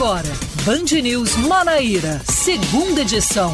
agora, Band News Manaíra, segunda edição.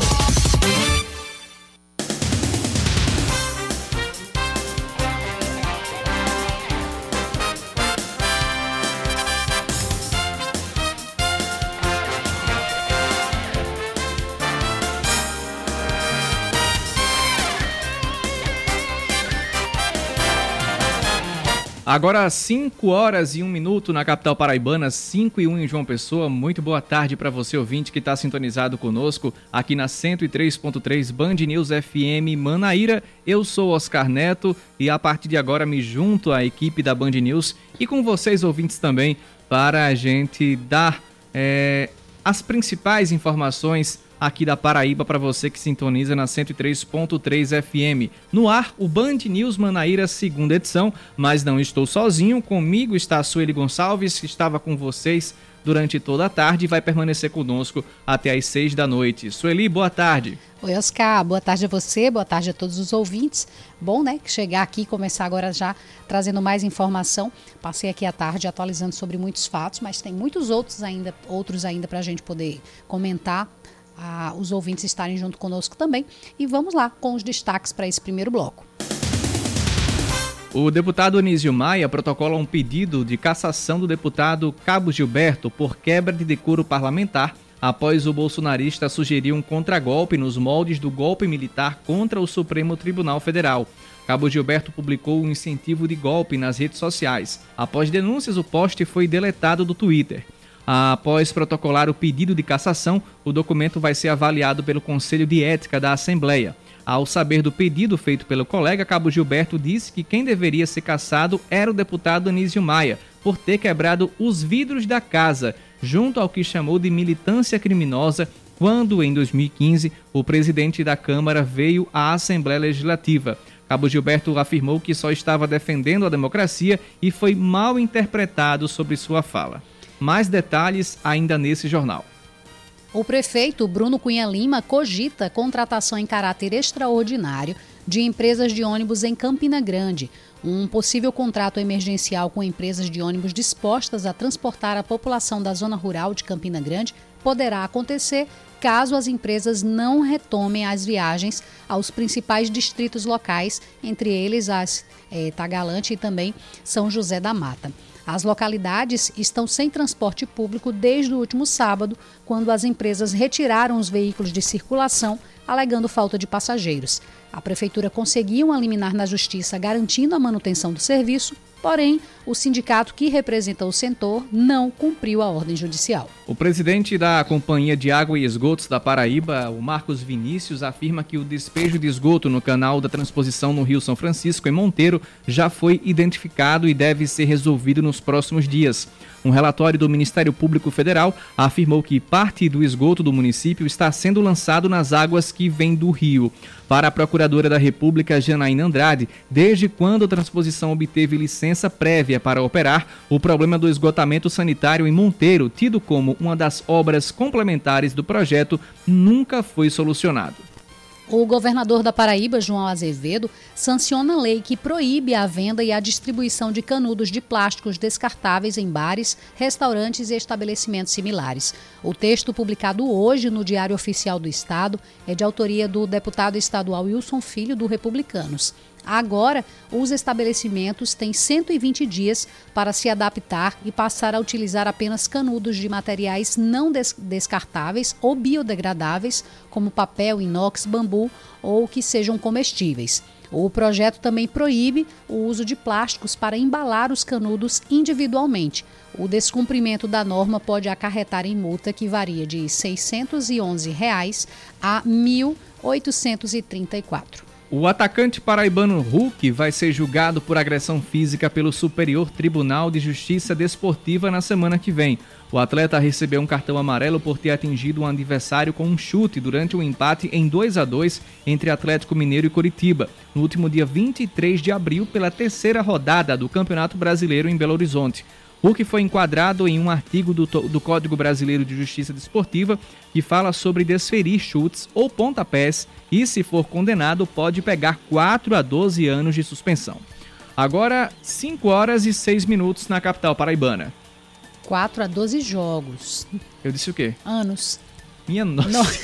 Agora 5 horas e 1 minuto na capital paraibana, 5 e 1 em João Pessoa. Muito boa tarde para você, ouvinte, que está sintonizado conosco aqui na 103.3 Band News FM Manaíra. Eu sou Oscar Neto e a partir de agora me junto à equipe da Band News e com vocês, ouvintes, também, para a gente dar as principais informações aqui da Paraíba para você que sintoniza na 103.3 FM. No ar, o Band News Manaíra, segunda edição, mas não estou sozinho. Comigo está a Sueli Gonçalves, que estava com vocês durante toda a tarde e vai permanecer conosco até às 6 da noite. Sueli, boa tarde. Oi, Oscar, boa tarde a você, boa tarde a todos os ouvintes. Bom, né, chegar aqui e começar agora já trazendo mais informação. Passei aqui à tarde atualizando sobre muitos fatos, mas tem muitos outros ainda para a gente poder comentar. Os ouvintes estarem junto conosco também. E vamos lá com os destaques para esse primeiro bloco. O deputado Anísio Maia protocola um pedido de cassação do deputado Cabo Gilberto por quebra de decoro parlamentar após o bolsonarista sugerir um contragolpe nos moldes do golpe militar contra o Supremo Tribunal Federal. Cabo Gilberto publicou um incentivo de golpe nas redes sociais. Após denúncias, o post foi deletado do Twitter. Após protocolar o pedido de cassação, o documento vai ser avaliado pelo Conselho de Ética da Assembleia. Ao saber do pedido feito pelo colega, Cabo Gilberto disse que quem deveria ser cassado era o deputado Anísio Maia, por ter quebrado os vidros da casa, junto ao que chamou de militância criminosa, quando, em 2015, o presidente da Câmara veio à Assembleia Legislativa. Cabo Gilberto afirmou que só estava defendendo a democracia e foi mal interpretado sobre sua fala. Mais detalhes ainda nesse jornal. O prefeito Bruno Cunha Lima cogita contratação em caráter extraordinário de empresas de ônibus em Campina Grande. Um possível contrato emergencial com empresas de ônibus dispostas a transportar a população da zona rural de Campina Grande poderá acontecer caso as empresas não retomem as viagens aos principais distritos locais, entre eles as Tagalante e também São José da Mata. As localidades estão sem transporte público desde o último sábado, quando as empresas retiraram os veículos de circulação, alegando falta de passageiros. A prefeitura conseguiu uma liminar na justiça garantindo a manutenção do serviço, porém, o sindicato que representa o setor não cumpriu a ordem judicial. O presidente da Companhia de Água e Esgotos da Paraíba, o Marcos Vinícius, afirma que o despejo de esgoto no canal da transposição no Rio São Francisco, em Monteiro, já foi identificado e deve ser resolvido nos próximos dias. Um relatório do Ministério Público Federal afirmou que parte do esgoto do município está sendo lançado nas águas que vêm do rio. Para a Procuradora da República, Janaína Andrade, desde quando a transposição obteve licença prévia para operar, o problema do esgotamento sanitário em Monteiro, tido como uma das obras complementares do projeto, nunca foi solucionado. O governador da Paraíba, João Azevedo, sanciona a lei que proíbe a venda e a distribuição de canudos de plásticos descartáveis em bares, restaurantes e estabelecimentos similares. O texto, publicado hoje no Diário Oficial do Estado, é de autoria do deputado estadual Wilson Filho, do Republicanos. Agora, os estabelecimentos têm 120 dias para se adaptar e passar a utilizar apenas canudos de materiais não descartáveis ou biodegradáveis, como papel, inox, bambu ou que sejam comestíveis. O projeto também proíbe o uso de plásticos para embalar os canudos individualmente. O descumprimento da norma pode acarretar em multa que varia de R$ 611 a R$ 1.834. O atacante paraibano Hulk vai ser julgado por agressão física pelo Superior Tribunal de Justiça Desportiva na semana que vem. O atleta recebeu um cartão amarelo por ter atingido um adversário com um chute durante um empate em 2-2 entre Atlético Mineiro e Coritiba, no último dia 23 de abril, pela terceira rodada do Campeonato Brasileiro em Belo Horizonte. Hulk foi enquadrado em um artigo do Código Brasileiro de Justiça Desportiva que fala sobre desferir chutes ou pontapés e, se for condenado, pode pegar 4 a 12 anos de suspensão. Agora, 5 horas e 6 minutos na capital paraibana. 4 a 12 jogos. Eu disse o quê? Anos. Minha nossa.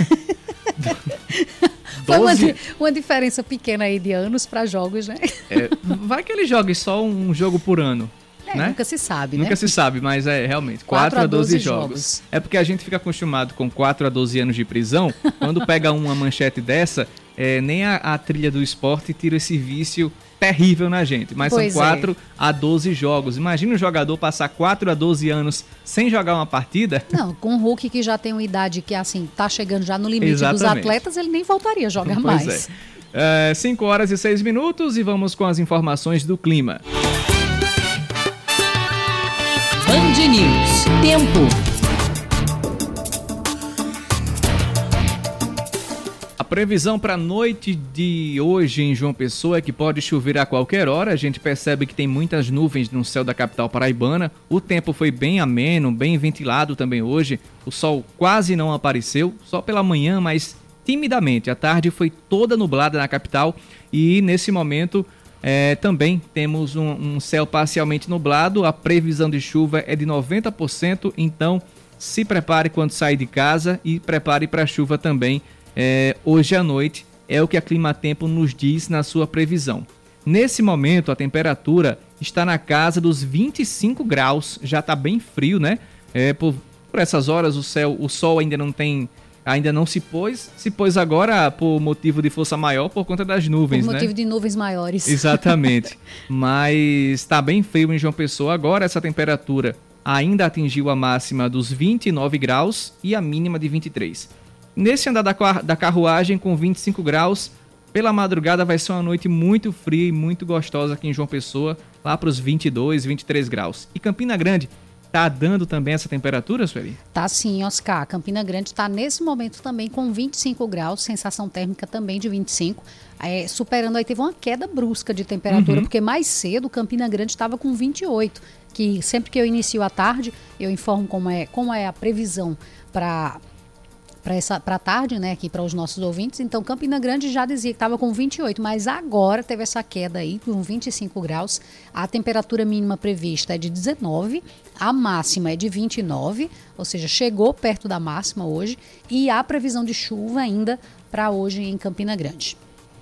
Foi uma diferença pequena aí de anos para jogos, né? Vai que ele jogue só um jogo por ano. Né? Nunca se sabe, né? Nunca se sabe, mas realmente 4 a 12 jogos. É porque a gente fica acostumado com 4 a 12 anos de prisão. Quando pega uma manchete dessa, nem a trilha do esporte tira esse vício terrível na gente. Mas pois são 4 a 12 jogos. Imagina um jogador passar 4 a 12 anos sem jogar uma partida. Não, com o Hulk que já tem uma idade que assim tá chegando já no limite Exatamente. dos atletas, ele nem voltaria a jogar pois mais. 5 horas e 6 minutos e vamos com as informações do clima. Band News. Tempo. A previsão para a noite de hoje em João Pessoa é que pode chover a qualquer hora. A gente percebe que tem muitas nuvens no céu da capital paraibana. O tempo foi bem ameno, bem ventilado também hoje. O sol quase não apareceu, só pela manhã, mas timidamente. A tarde foi toda nublada na capital e nesse momento também temos um céu parcialmente nublado. A previsão de chuva é de 90%, então se prepare quando sair de casa e prepare para a chuva também hoje à noite. É o que a Climatempo nos diz na sua previsão. Nesse momento a temperatura está na casa dos 25 graus, já está bem frio, né? Por essas horas o sol ainda não se pôs agora por motivo de força maior por conta das nuvens, né? Por motivo de nuvens maiores. Exatamente. Mas está bem frio em João Pessoa agora. Essa temperatura ainda atingiu a máxima dos 29 graus e a mínima de 23. Nesse andar da carruagem com 25 graus, pela madrugada vai ser uma noite muito fria e muito gostosa aqui em João Pessoa, lá para os 22, 23 graus. E Campina Grande tá dando também essa temperatura, Sueli? Tá sim, Oscar. Campina Grande está nesse momento também com 25 graus, sensação térmica também de 25, superando aí, teve uma queda brusca de temperatura, porque mais cedo Campina Grande estava com 28, que sempre que eu inicio a tarde, eu informo como é a previsão para a tarde, né, aqui para os nossos ouvintes. Então, Campina Grande já dizia que estava com 28, mas agora teve essa queda aí, com 25 graus. A temperatura mínima prevista é de 19, a máxima é de 29, ou seja, chegou perto da máxima hoje, e há previsão de chuva ainda para hoje em Campina Grande.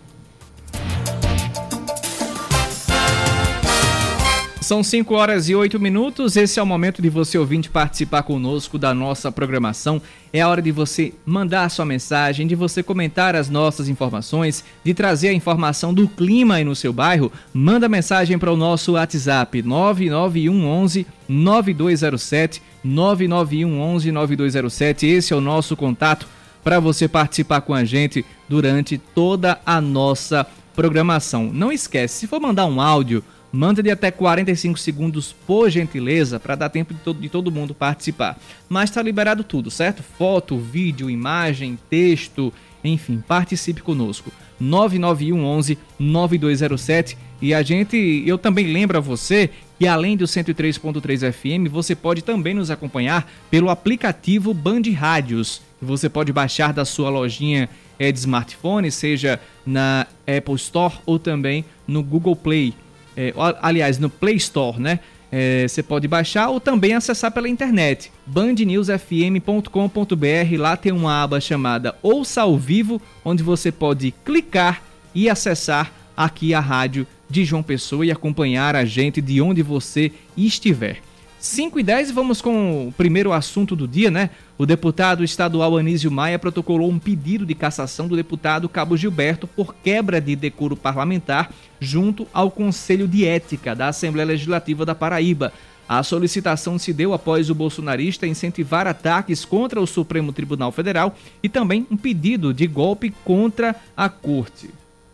São 5 horas e 8 minutos, esse é o momento de você ouvinte participar conosco da nossa programação. É a hora de você mandar a sua mensagem, de você comentar as nossas informações, de trazer a informação do clima aí no seu bairro. Manda mensagem para o nosso WhatsApp 99111 9207, 99111 9207. Esse é o nosso contato para você participar com a gente durante toda a nossa programação. Não esquece, se for mandar um áudio, manda de até 45 segundos, por gentileza, para dar tempo de todo mundo participar. Mas está liberado tudo, certo? Foto, vídeo, imagem, texto, enfim, participe conosco. 99111 9207. E eu também lembro a você que além do 103.3 FM, você pode também nos acompanhar pelo aplicativo Band Rádios, que você pode baixar da sua lojinha de smartphone, seja na Apple Store ou também no Google Play. Aliás, no Play Store, né? Você pode baixar ou também acessar pela internet, bandnewsfm.com.br. Lá tem uma aba chamada Ouça ao Vivo, onde você pode clicar e acessar aqui a rádio de João Pessoa e acompanhar a gente de onde você estiver. 5h10, vamos com o primeiro assunto do dia, né? O deputado estadual Anísio Maia protocolou um pedido de cassação do deputado Cabo Gilberto por quebra de decoro parlamentar junto ao Conselho de Ética da Assembleia Legislativa da Paraíba. A solicitação se deu após o bolsonarista incentivar ataques contra o Supremo Tribunal Federal e também um pedido de golpe contra a Corte.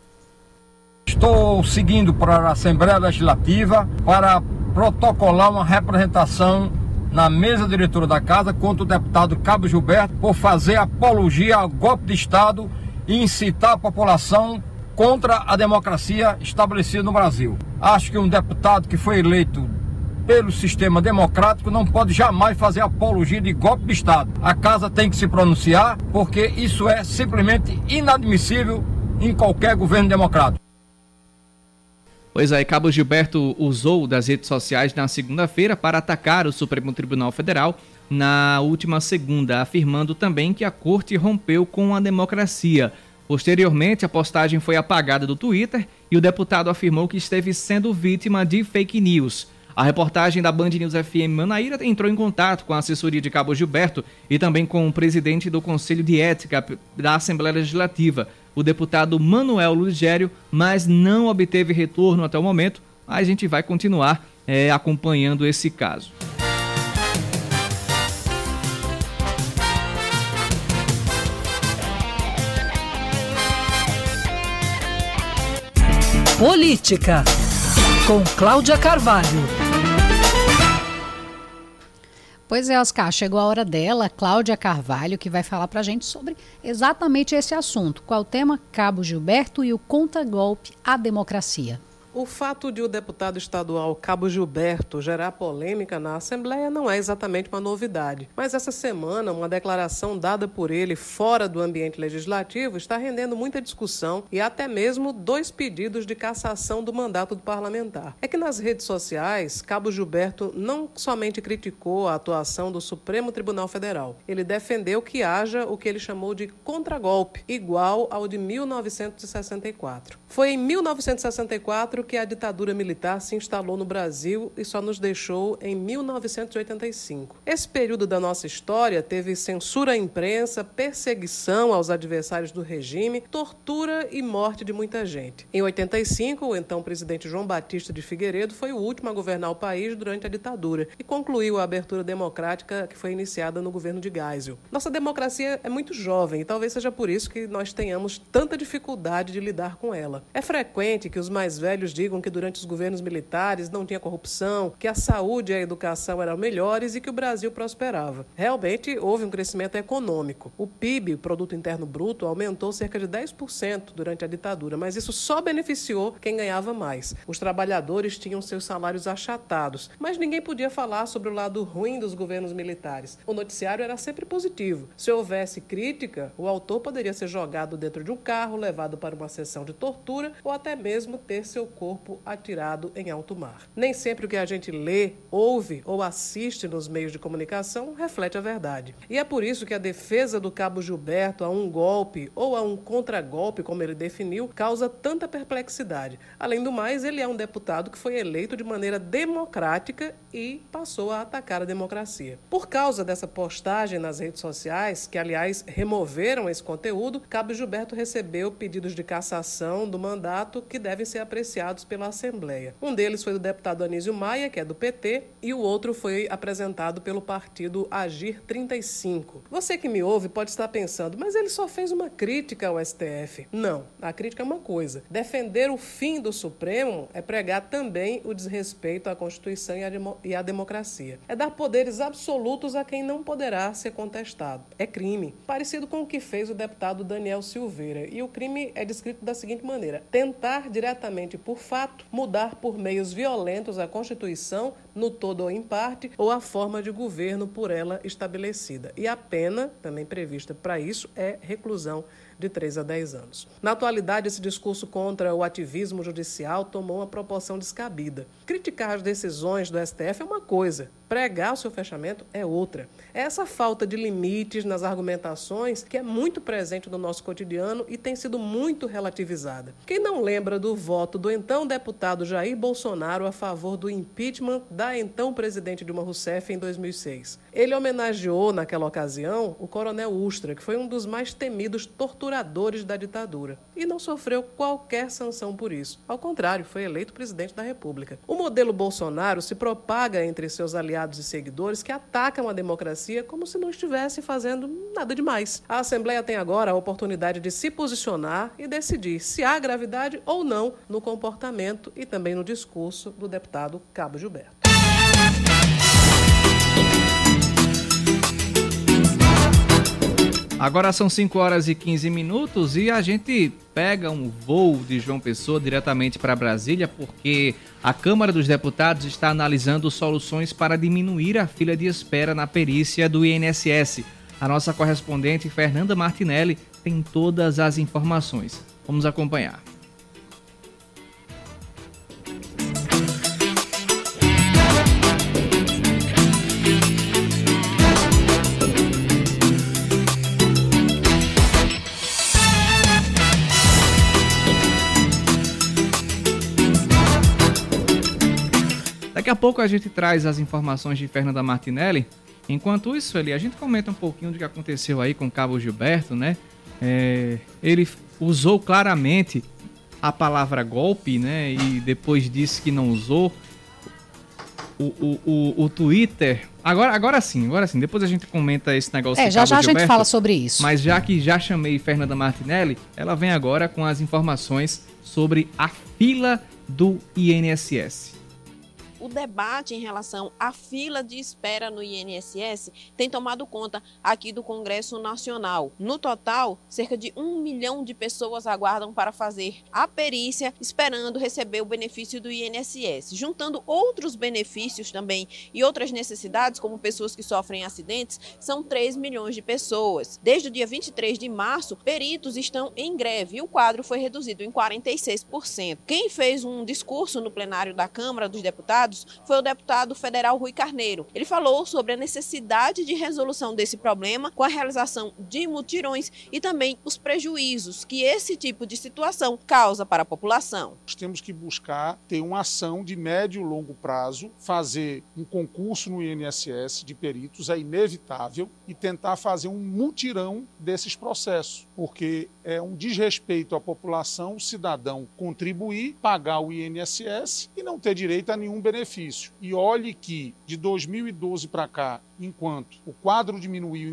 Estou seguindo para a Assembleia Legislativa para protocolar uma representação na mesa diretora da Casa contra o deputado Cabo Gilberto por fazer apologia ao golpe de Estado e incitar a população contra a democracia estabelecida no Brasil. Acho que um deputado que foi eleito pelo sistema democrático não pode jamais fazer apologia de golpe de Estado. A Casa tem que se pronunciar porque isso é simplesmente inadmissível em qualquer governo democrático. Pois é, Cabo Gilberto usou das redes sociais na segunda-feira para atacar o Supremo Tribunal Federal na última segunda, afirmando também que a corte rompeu com a democracia. Posteriormente, a postagem foi apagada do Twitter e o deputado afirmou que esteve sendo vítima de fake news. A reportagem da Band News FM Manaíra entrou em contato com a assessoria de Cabo Gilberto e também com o presidente do Conselho de Ética da Assembleia Legislativa, o deputado Manuel Lugério, mas não obteve retorno até o momento. A gente vai continuar acompanhando esse caso. Política, com Cláudia Carvalho. Pois é, Oscar, chegou a hora dela, Cláudia Carvalho, que vai falar pra gente sobre exatamente esse assunto. Qual o tema? Cabo Gilberto e o contragolpe à democracia. O fato de o deputado estadual Cabo Gilberto gerar polêmica na Assembleia não é exatamente uma novidade. Mas essa semana, uma declaração dada por ele fora do ambiente legislativo está rendendo muita discussão e até mesmo 2 pedidos de cassação do mandato do parlamentar. É que nas redes sociais, Cabo Gilberto não somente criticou a atuação do Supremo Tribunal Federal, ele defendeu que haja o que ele chamou de contragolpe, igual ao de 1964. Foi em 1964 que a ditadura militar se instalou no Brasil e só nos deixou em 1985. Esse período da nossa história teve censura à imprensa, perseguição aos adversários do regime, tortura e morte de muita gente. Em 85, o então presidente João Batista de Figueiredo foi o último a governar o país durante a ditadura e concluiu a abertura democrática que foi iniciada no governo de Geisel. Nossa democracia é muito jovem e talvez seja por isso que nós tenhamos tanta dificuldade de lidar com ela. É frequente que os mais velhos digam que durante os governos militares não tinha corrupção, que a saúde e a educação eram melhores e que o Brasil prosperava. Realmente houve um crescimento econômico. O PIB, o Produto Interno Bruto, aumentou cerca de 10% durante a ditadura, mas isso só beneficiou quem ganhava mais. Os trabalhadores tinham seus salários achatados, mas ninguém podia falar sobre o lado ruim dos governos militares. O noticiário era sempre positivo. Se houvesse crítica, o autor poderia ser jogado dentro de um carro, levado para uma sessão de tortura ou até mesmo ter seu corpo atirado em alto mar. Nem sempre o que a gente lê, ouve ou assiste nos meios de comunicação reflete a verdade. E é por isso que a defesa do Cabo Gilberto a um golpe ou a um contragolpe, como ele definiu, causa tanta perplexidade. Além do mais, ele é um deputado que foi eleito de maneira democrática e passou a atacar a democracia. Por causa dessa postagem nas redes sociais, que aliás removeram esse conteúdo, Cabo Gilberto recebeu pedidos de cassação do mandato que devem ser apreciados pela Assembleia. Um deles foi do deputado Anísio Maia, que é do PT, e o outro foi apresentado pelo partido Agir 35. Você que me ouve pode estar pensando, mas ele só fez uma crítica ao STF. Não, a crítica é uma coisa. Defender o fim do Supremo é pregar também o desrespeito à Constituição e à democracia. É dar poderes absolutos a quem não poderá ser contestado. É crime. Parecido com o que fez o deputado Daniel Silveira. E o crime é descrito da seguinte maneira: tentar diretamente por fato, mudar por meios violentos a Constituição, no todo ou em parte, ou a forma de governo por ela estabelecida. E a pena, também prevista para isso, é reclusão de 3 a 10 anos. Na atualidade, esse discurso contra o ativismo judicial tomou uma proporção descabida. Criticar as decisões do STF é uma coisa, pregar o seu fechamento é outra. É essa falta de limites nas argumentações que é muito presente no nosso cotidiano e tem sido muito relativizada. Quem não lembra do voto do então deputado Jair Bolsonaro a favor do impeachment da então presidente Dilma Rousseff em 2006? Ele homenageou, naquela ocasião, o coronel Ustra, que foi um dos mais temidos torturadores da ditadura, e não sofreu qualquer sanção por isso. Ao contrário, foi eleito presidente da República. O modelo Bolsonaro se propaga entre seus aliados e seguidores que atacam a democracia como se não estivesse fazendo nada demais. A Assembleia tem agora a oportunidade de se posicionar e decidir se há gravidade ou não no comportamento e também no discurso do deputado Cabo Gilberto. Agora são 5 horas e 15 minutos e a gente pega um voo de João Pessoa diretamente para Brasília porque a Câmara dos Deputados está analisando soluções para diminuir a fila de espera na perícia do INSS. A nossa correspondente Fernanda Martinelli tem todas as informações. Vamos acompanhar. pouco a gente traz as informações de Fernanda Martinelli. Enquanto isso, a gente comenta um pouquinho do que aconteceu aí com o Cabo Gilberto, né? Ele usou claramente a palavra golpe, né? E depois disse que não usou. O Twitter... Agora sim. Depois a gente comenta esse negócio de já Cabo já a Gilberto, gente fala sobre isso. Mas já que já chamei Fernanda Martinelli, ela vem agora com as informações sobre a fila do INSS. O debate em relação à fila de espera no INSS tem tomado conta aqui do Congresso Nacional. No total, cerca de 1 milhão de pessoas aguardam para fazer a perícia, esperando receber o benefício do INSS. Juntando outros benefícios também e outras necessidades, como pessoas que sofrem acidentes, são 3 milhões de pessoas. Desde o dia 23 de março, peritos estão em greve e o quadro foi reduzido em 46%. Quem fez um discurso no plenário da Câmara dos Deputados foi o deputado federal Rui Carneiro. Ele falou sobre a necessidade de resolução desse problema com a realização de mutirões e também os prejuízos que esse tipo de situação causa para a população. Nós temos que buscar ter uma ação de médio e longo prazo, fazer um concurso no INSS de peritos, é inevitável, e tentar fazer um mutirão desses processos, porque é um desrespeito à população, o cidadão contribuir, pagar o INSS e não ter direito a nenhum benefício. E olhe que de 2012 para cá, enquanto o quadro diminuiu em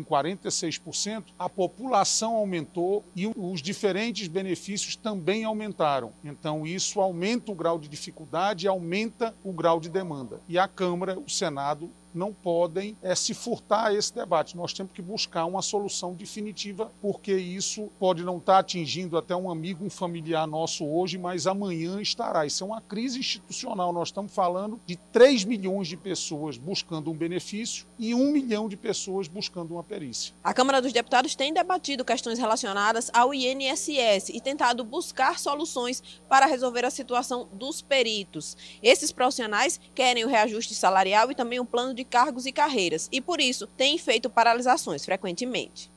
46%, a população aumentou e os diferentes benefícios também aumentaram. Então isso aumenta o grau de dificuldade e aumenta o grau de demanda. E a Câmara, o Senado, não podem se furtar a esse debate. Nós temos que buscar uma solução definitiva, porque isso pode não estar atingindo até um amigo, um familiar nosso hoje, mas amanhã estará. Isso é uma crise institucional. Nós estamos falando de 3 milhões de pessoas buscando um benefício e 1 milhão de pessoas buscando uma perícia. A Câmara dos Deputados tem debatido questões relacionadas ao INSS e tentado buscar soluções para resolver a situação dos peritos. Esses profissionais querem o reajuste salarial e também um plano de cargos e carreiras, e por isso têm feito paralisações frequentemente.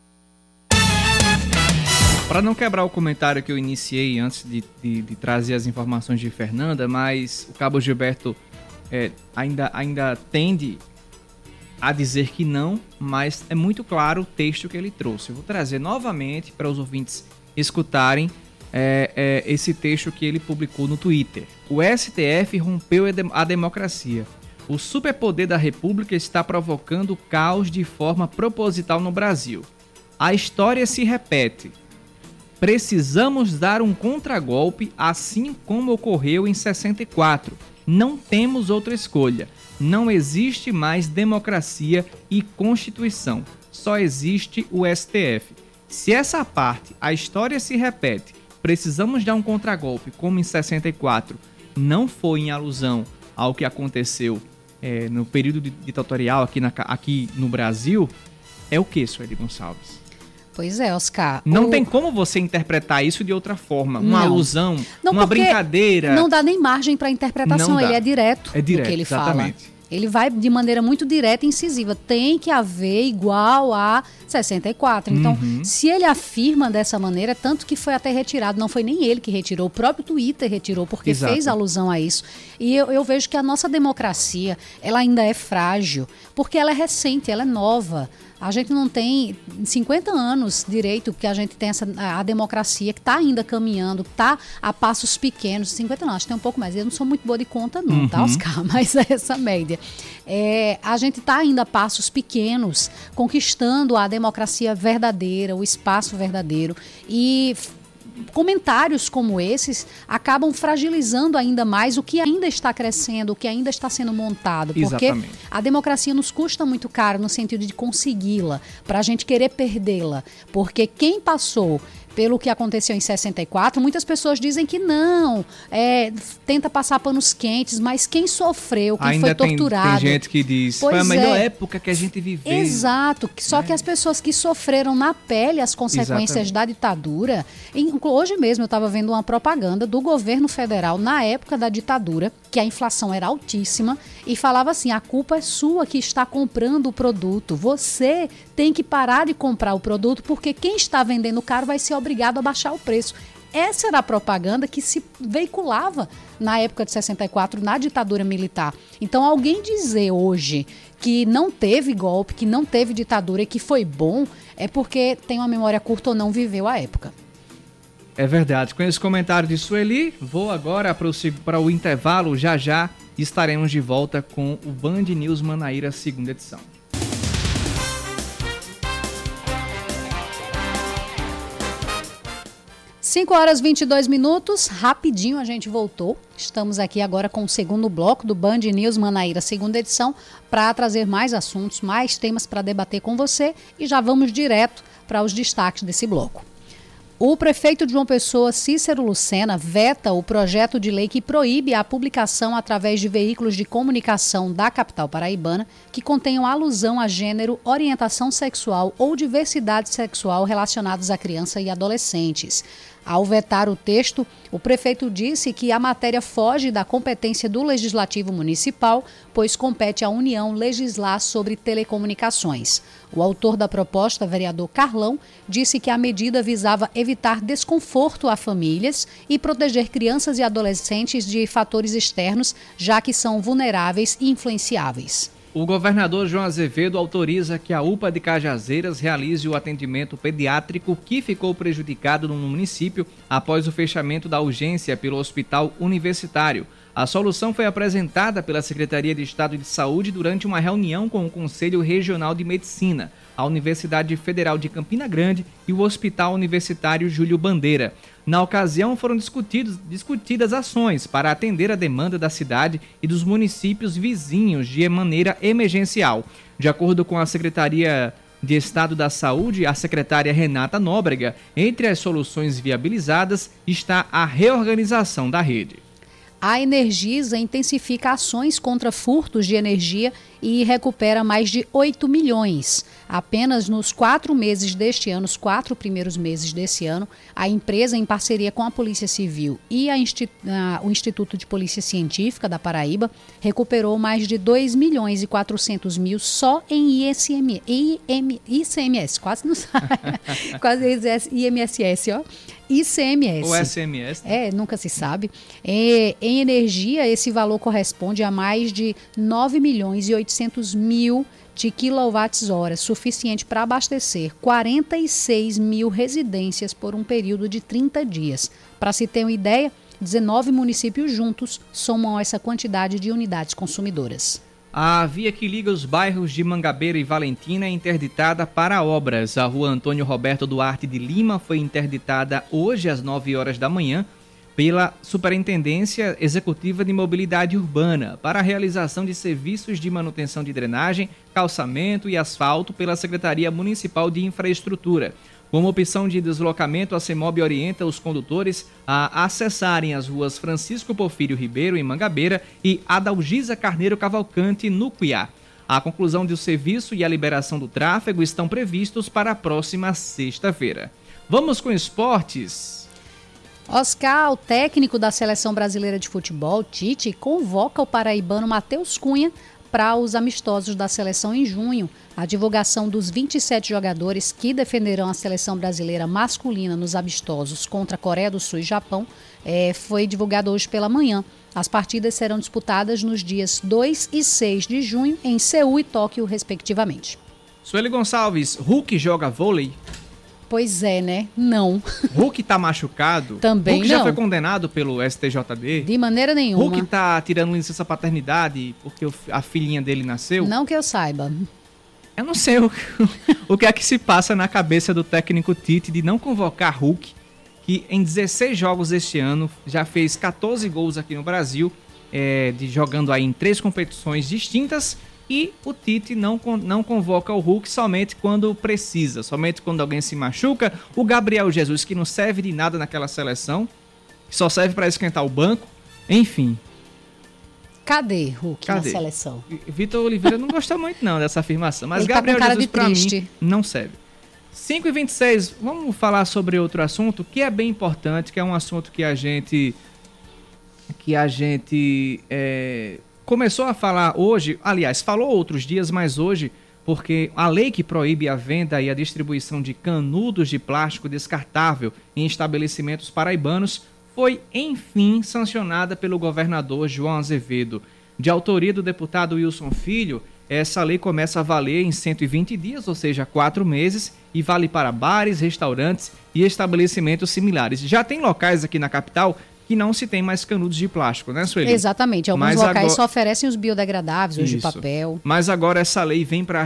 Para não quebrar o comentário que eu iniciei antes de trazer as informações de Fernanda, mas o Cabo Gilberto ainda tende a dizer que não, mas é muito claro o texto que ele trouxe. Eu vou trazer novamente para os ouvintes escutarem esse texto que ele publicou no Twitter. O STF rompeu a democracia. O superpoder da República está provocando caos de forma proposital no Brasil. A história se repete. Precisamos dar um contragolpe, assim como ocorreu em 64. Não temos outra escolha. Não existe mais democracia e Constituição. Só existe o STF. Se essa parte, a história se repete, precisamos dar um contragolpe, como em 64, não foi em alusão ao que aconteceu no período ditatorial aqui no Brasil, é o que, Sueli Gonçalves? Pois é, Oscar. Não tem como você interpretar isso de outra forma. Uma alusão, uma brincadeira. Não dá nem margem para interpretação, ele é direto no que ele exatamente. Fala. Ele vai de maneira muito direta e incisiva. Tem que haver igual a 64. Então, se ele afirma dessa maneira, tanto que foi até retirado, não foi nem ele que retirou, o próprio Twitter retirou, porque fez alusão a isso. E eu vejo que a nossa democracia, ela ainda é frágil, porque ela é recente, ela é nova. A gente não tem 50 anos direito que a gente tem a democracia que está ainda caminhando, está a passos pequenos. 50 não, acho que tem um pouco mais. Eu não sou muito boa de conta não, tá, Oscar? Mas é essa média. A gente está ainda a passos pequenos, conquistando a democracia verdadeira, o espaço verdadeiro. E comentários como esses acabam fragilizando ainda mais o que ainda está crescendo, o que ainda está sendo montado. Porque Exatamente. A democracia nos custa muito caro no sentido de consegui-la, para a gente querer perdê-la. Porque quem passou pelo que aconteceu em 64, muitas pessoas dizem que não, tenta passar panos quentes, mas quem sofreu, quem ainda foi torturado... Tem gente que diz, foi a melhor época que a gente viveu. Exato, só que as pessoas que sofreram na pele as consequências da ditadura... Hoje mesmo eu estava vendo uma propaganda do governo federal na época da ditadura, que a inflação era altíssima, e falava assim, a culpa é sua que está comprando o produto, você tem que parar de comprar o produto, porque quem está vendendo caro vai ser obrigado a baixar o preço. essa era a propaganda que se veiculava na época de 64, na ditadura militar. Então, alguém dizer hoje que não teve golpe, que não teve ditadura e que foi bom, é porque tem uma memória curta ou não viveu a época. É verdade. Com esse comentário de Sueli, vou agora para o intervalo. Já estaremos de volta com o Band News Manaíra, segunda edição. 5h22, rapidinho a gente voltou. Estamos aqui agora com o segundo bloco do Band News Manaíra, segunda edição, para trazer mais assuntos, mais temas para debater com você e já vamos direto para os destaques desse bloco. O prefeito de João Pessoa, Cícero Lucena, veta o projeto de lei que proíbe a publicação através de veículos de comunicação da capital paraibana que contenham alusão a gênero, orientação sexual ou diversidade sexual relacionados a crianças e adolescentes. Ao vetar o texto, o prefeito disse que a matéria foge da competência do Legislativo Municipal, pois compete à União legislar sobre telecomunicações. O autor da proposta, vereador Carlão, disse que a medida visava evitar desconforto a famílias e proteger crianças e adolescentes de fatores externos, já que são vulneráveis e influenciáveis. O governador João Azevedo autoriza que a UPA de Cajazeiras realize o atendimento pediátrico que ficou prejudicado no município após o fechamento da urgência pelo Hospital Universitário. A solução foi apresentada pela Secretaria de Estado de Saúde durante uma reunião com o Conselho Regional de Medicina, a Universidade Federal de Campina Grande e o Hospital Universitário Júlio Bandeira. Na ocasião, foram discutidas ações para atender a demanda da cidade e dos municípios vizinhos de maneira emergencial. De acordo com a Secretaria de Estado da Saúde, a secretária Renata Nóbrega, entre as soluções viabilizadas está a reorganização da rede. A Energisa intensifica ações contra furtos de energia e recupera mais de 8 milhões. Apenas nos 4 meses deste ano, os 4 primeiros meses desse ano, a empresa, em parceria com a Polícia Civil e o Instituto de Polícia Científica da Paraíba, recuperou mais de 2 milhões e 400 mil só em ICMS, quase não sabe, quase IMSS, ó. ICMS. Ou SMS. Né? Nunca se sabe. Em energia, esse valor corresponde a mais de 9 milhões e 800 mil de quilowatts-hora, suficiente para abastecer 46 mil residências por um período de 30 dias. Para se ter uma ideia, 19 municípios juntos somam essa quantidade de unidades consumidoras. A via que liga os bairros de Mangabeira e Valentina é interditada para obras. A rua Antônio Roberto Duarte de Lima foi interditada hoje às 9 horas da manhã pela Superintendência Executiva de Mobilidade Urbana para a realização de serviços de manutenção de drenagem, calçamento e asfalto pela Secretaria Municipal de Infraestrutura. Como opção de deslocamento, a CEMOB orienta os condutores a acessarem as ruas Francisco Porfírio Ribeiro, em Mangabeira, e Adalgisa Carneiro Cavalcante, no Cuiá. A conclusão do serviço e a liberação do tráfego estão previstos para a próxima sexta-feira. Vamos com esportes. Oscar, o técnico da Seleção Brasileira de Futebol, Tite, convoca o paraibano Matheus Cunha para os amistosos da seleção em junho. A divulgação dos 27 jogadores que defenderão a seleção brasileira masculina nos amistosos contra a Coreia do Sul e Japão foi divulgada hoje pela manhã. As partidas serão disputadas nos dias 2 e 6 de junho em Seul e Tóquio, respectivamente. Sueli Gonçalves, Hulk joga vôlei? Pois é, né? Não. Hulk tá machucado? Também Hulk não. já foi condenado pelo STJD? De maneira nenhuma. Hulk tá tirando licença paternidade porque a filhinha dele nasceu? Não que eu saiba. Eu não sei o que é que se passa na cabeça do técnico Tite de não convocar Hulk, que em 16 jogos este ano já fez 14 gols aqui no Brasil, jogando aí em 3 competições distintas. E o Tite não convoca o Hulk somente quando precisa, somente quando alguém se machuca. O Gabriel Jesus, que não serve de nada naquela seleção, só serve para esquentar o banco. Enfim. Cadê Hulk na seleção? Vitor Oliveira não gostou muito não dessa afirmação, mas ele Gabriel tá com cara Jesus para mim não serve. 5h26, vamos falar sobre outro assunto que é bem importante, que é um assunto que a gente começou a falar hoje, aliás, falou outros dias, mas hoje porque a lei que proíbe a venda e a distribuição de canudos de plástico descartável em estabelecimentos paraibanos foi, enfim, sancionada pelo governador João Azevedo. De autoria do deputado Wilson Filho, essa lei começa a valer em 120 dias, ou seja, 4 meses, e vale para bares, restaurantes e estabelecimentos similares. Já tem locais aqui na capital que não se tem mais canudos de plástico, né, Sueli? Exatamente. Alguns locais só oferecem os biodegradáveis, os de papel. Mas agora essa lei vem para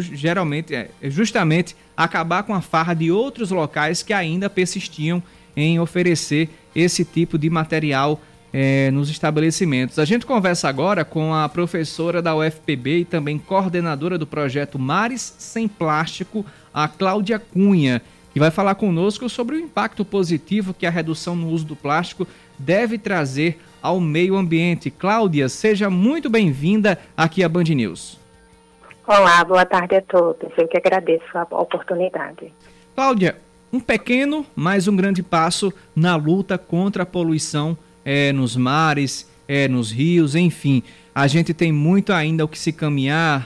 justamente acabar com a farra de outros locais que ainda persistiam em oferecer esse tipo de material nos estabelecimentos. A gente conversa agora com a professora da UFPB e também coordenadora do projeto Mares Sem Plástico, a Cláudia Cunha, que vai falar conosco sobre o impacto positivo que a redução no uso do plástico deve trazer ao meio ambiente. Cláudia, seja muito bem-vinda aqui à Band News. Olá, boa tarde a todos. Eu que agradeço a oportunidade. Cláudia, um pequeno, mas um grande passo na luta contra a poluição nos mares, nos rios, enfim. A gente tem muito ainda o que se caminhar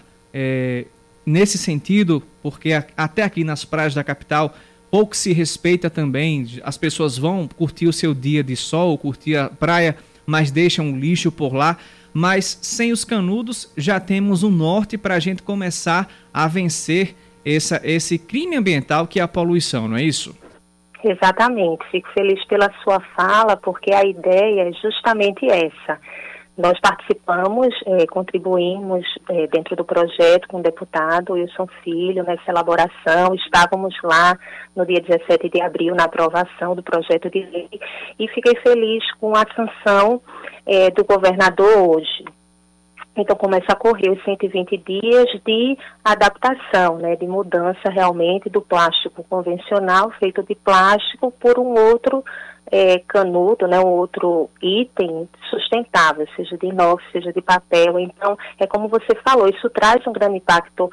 nesse sentido, porque até aqui nas praias da capital pouco se respeita também. As pessoas vão curtir o seu dia de sol, curtir a praia, mas deixam o lixo por lá. Mas sem os canudos já temos um norte para a gente começar a vencer esse crime ambiental que é a poluição, não é isso? Exatamente. Fico feliz pela sua fala, porque a ideia é justamente essa. Nós participamos, contribuímos dentro do projeto com o deputado Wilson Filho nessa elaboração. Estávamos lá no dia 17 de abril na aprovação do projeto de lei e fiquei feliz com a sanção do governador hoje. Então começa a correr os 120 dias de adaptação, de mudança realmente do plástico convencional feito de plástico por um outro canudo, um outro item sustentável, seja de inox, seja de papel. Então, é como você falou, isso traz um grande impacto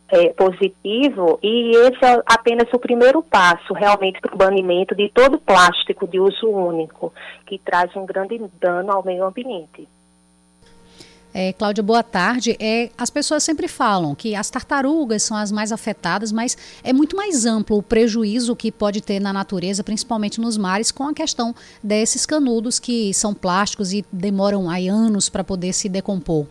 positivo e esse é apenas o primeiro passo realmente para o banimento de todo plástico de uso único, que traz um grande dano ao meio ambiente. Cláudia, boa tarde. As pessoas sempre falam que as tartarugas são as mais afetadas, mas é muito mais amplo o prejuízo que pode ter na natureza, principalmente nos mares, com a questão desses canudos que são plásticos e demoram anos para poder se decompor.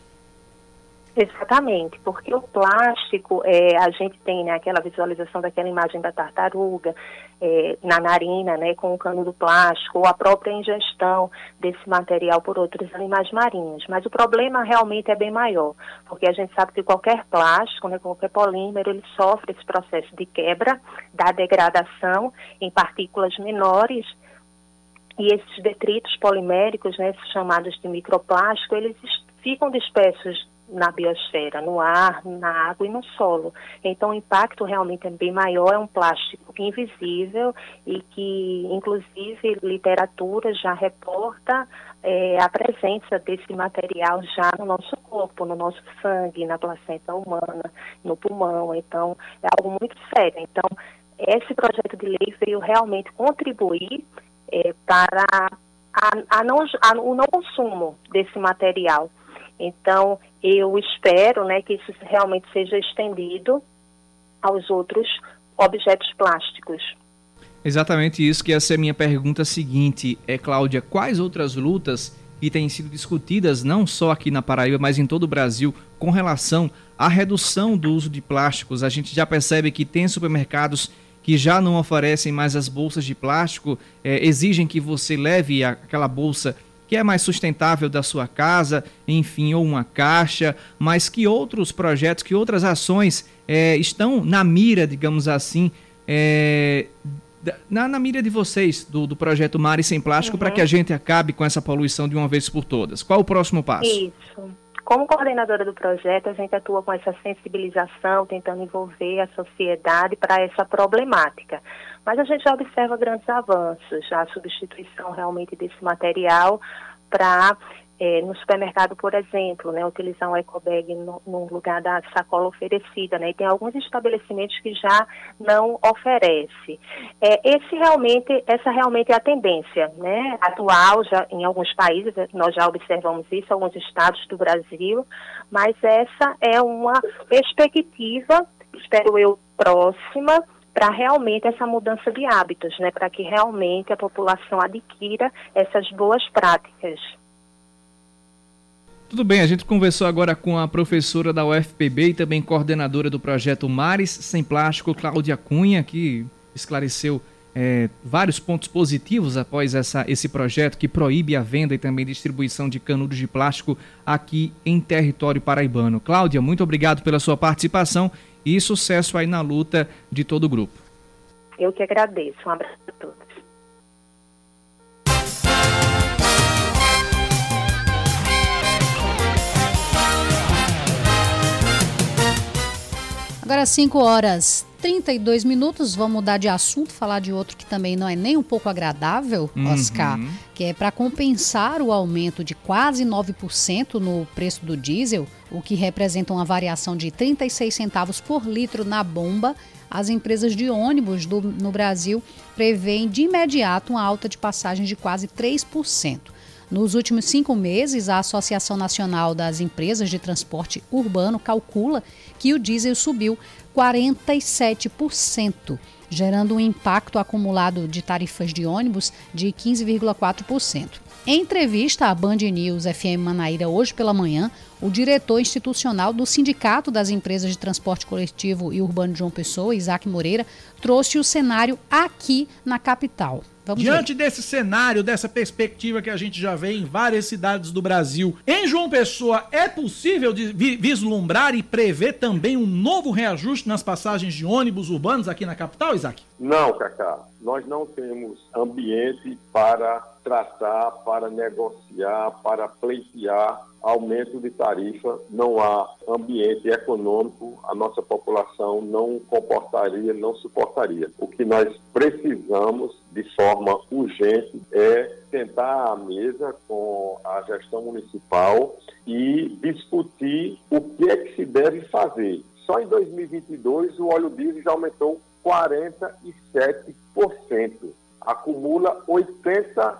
Exatamente, porque o plástico, a gente tem aquela visualização daquela imagem da tartaruga na narina, com o canudo plástico, ou a própria ingestão desse material por outros animais marinhos. Mas o problema realmente é bem maior, porque a gente sabe que qualquer plástico, qualquer polímero, ele sofre esse processo de quebra, da degradação em partículas menores, e esses detritos poliméricos, chamados de microplástico, eles ficam dispersos na biosfera, no ar, na água e no solo. Então o impacto realmente é bem maior, é um plástico invisível e que, inclusive, literatura já reporta a presença desse material já no nosso corpo, no nosso sangue, na placenta humana, no pulmão. Então é algo muito sério. Então esse projeto de lei veio realmente contribuir para o não consumo desse material. Então, eu espero que isso realmente seja estendido aos outros objetos plásticos. Exatamente isso, que essa é a minha pergunta seguinte. Cláudia, quais outras lutas que têm sido discutidas, não só aqui na Paraíba, mas em todo o Brasil, com relação à redução do uso de plásticos? A gente já percebe que tem supermercados que já não oferecem mais as bolsas de plástico, exigem que você leve aquela bolsa que é mais sustentável da sua casa, enfim, ou uma caixa, mas que outros projetos, que outras ações estão na mira, digamos assim, na mira de vocês, do projeto Mares Sem Plástico, para que a gente acabe com essa poluição de uma vez por todas. Qual o próximo passo? Isso. Como coordenadora do projeto, a gente atua com essa sensibilização, tentando envolver a sociedade para essa problemática. Mas a gente já observa grandes avanços, já a substituição realmente desse material para no supermercado, por exemplo, né, utilizar um ecobag no lugar da sacola oferecida, né, e tem alguns estabelecimentos que já não oferece. Essa realmente é a tendência, né, atual, já em alguns países, nós já observamos isso, alguns estados do Brasil, mas essa é uma perspectiva, espero eu, próxima, para realmente essa mudança de hábitos, né, para que realmente a população adquira essas boas práticas. Tudo bem, a gente conversou agora com a professora da UFPB e também coordenadora do projeto Mares Sem Plástico, Cláudia Cunha, que esclareceu vários pontos positivos após esse projeto que proíbe a venda e também distribuição de canudos de plástico aqui em território paraibano. Cláudia, muito obrigado pela sua participação e sucesso aí na luta de todo o grupo. Eu que agradeço. Um abraço a todos. Agora 5h32, vamos mudar de assunto, falar de outro que também não é nem um pouco agradável, Oscar, que é para compensar o aumento de quase 9% no preço do diesel, o que representa uma variação de 36 centavos por litro na bomba. As empresas de ônibus no Brasil prevêem de imediato uma alta de passagens de quase 3%. Nos últimos 5 meses, a Associação Nacional das Empresas de Transporte Urbano calcula que o diesel subiu 47%, gerando um impacto acumulado de tarifas de ônibus de 15,4%. Em entrevista à Band News FM Manaíra hoje pela manhã, o diretor institucional do Sindicato das Empresas de Transporte Coletivo e Urbano de João Pessoa, Isaac Moreira, trouxe o cenário aqui na capital. Diante desse cenário, dessa perspectiva que a gente já vê em várias cidades do Brasil, em João Pessoa é possível vislumbrar e prever também um novo reajuste nas passagens de ônibus urbanos aqui na capital, Isaac? Não, Cacá. Nós não temos ambiente para tratar, para negociar, para pleitear aumento de tarifa. Não há ambiente econômico, a nossa população não comportaria, não suportaria. O que nós precisamos de forma urgente é sentar à mesa com a gestão municipal e discutir o que é que se deve fazer. Só em 2022 o óleo diesel já aumentou 47%, acumula 81%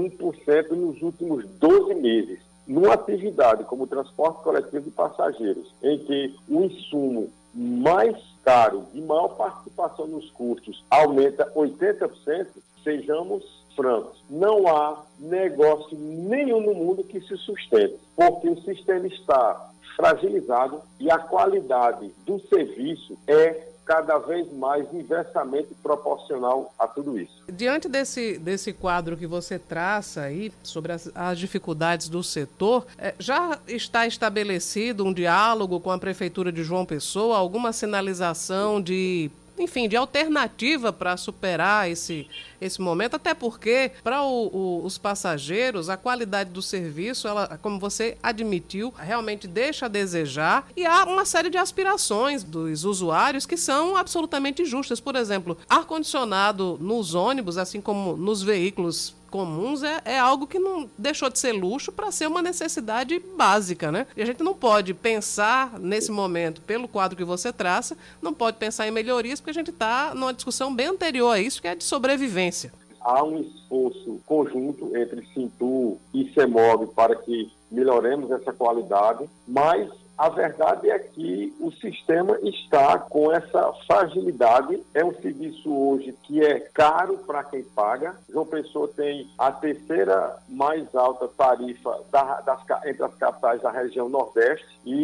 nos últimos 12 meses. Numa atividade como o transporte coletivo de passageiros, em que o insumo mais caro, de maior participação nos custos, aumenta 80%, sejamos francos, não há negócio nenhum no mundo que se sustente, porque o sistema está fragilizado e a qualidade do serviço é cada vez mais inversamente proporcional a tudo isso. Diante desse quadro que você traça aí sobre as dificuldades do setor, já está estabelecido um diálogo com a Prefeitura de João Pessoa, alguma sinalização de alternativa para superar esse momento, até porque para os passageiros a qualidade do serviço, ela, como você admitiu, realmente deixa a desejar e há uma série de aspirações dos usuários que são absolutamente justas. Por exemplo, ar-condicionado nos ônibus, assim como nos veículos comuns, é algo que não deixou de ser luxo para ser uma necessidade básica, né? E a gente não pode pensar nesse momento, pelo quadro que você traça, não pode pensar em melhorias, porque a gente está numa discussão bem anterior a isso, que é de sobrevivência. Há um esforço conjunto entre Sintu e CEMOB para que melhoremos essa qualidade, mas a verdade é que o sistema está com essa fragilidade. É um serviço hoje que é caro para quem paga. João Pessoa tem a terceira mais alta tarifa entre as capitais da região Nordeste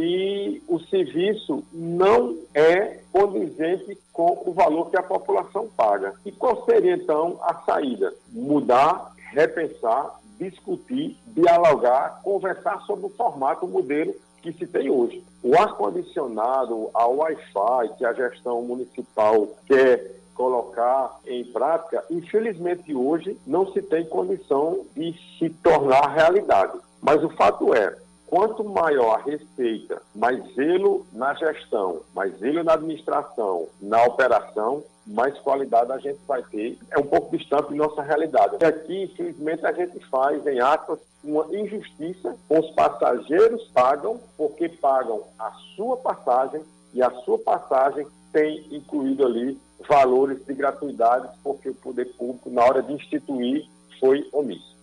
e o serviço não é condizente com o valor que a população paga. E qual seria, então, a saída? Mudar, repensar, discutir, dialogar, conversar sobre o formato, o modelo que se tem hoje. O ar-condicionado, a Wi-Fi, que a gestão municipal quer colocar em prática, infelizmente hoje não se tem condição de se tornar realidade. Mas o fato é, quanto maior a receita, mais zelo na gestão, mais zelo na administração, na operação, mais qualidade a gente vai ter. É um pouco distante de nossa realidade. Aqui, infelizmente, a gente faz, em aspas, uma injustiça com os passageiros pagam, porque pagam a sua passagem, e a sua passagem tem incluído ali valores de gratuidade, porque o poder público, na hora de instituir, foi omisso.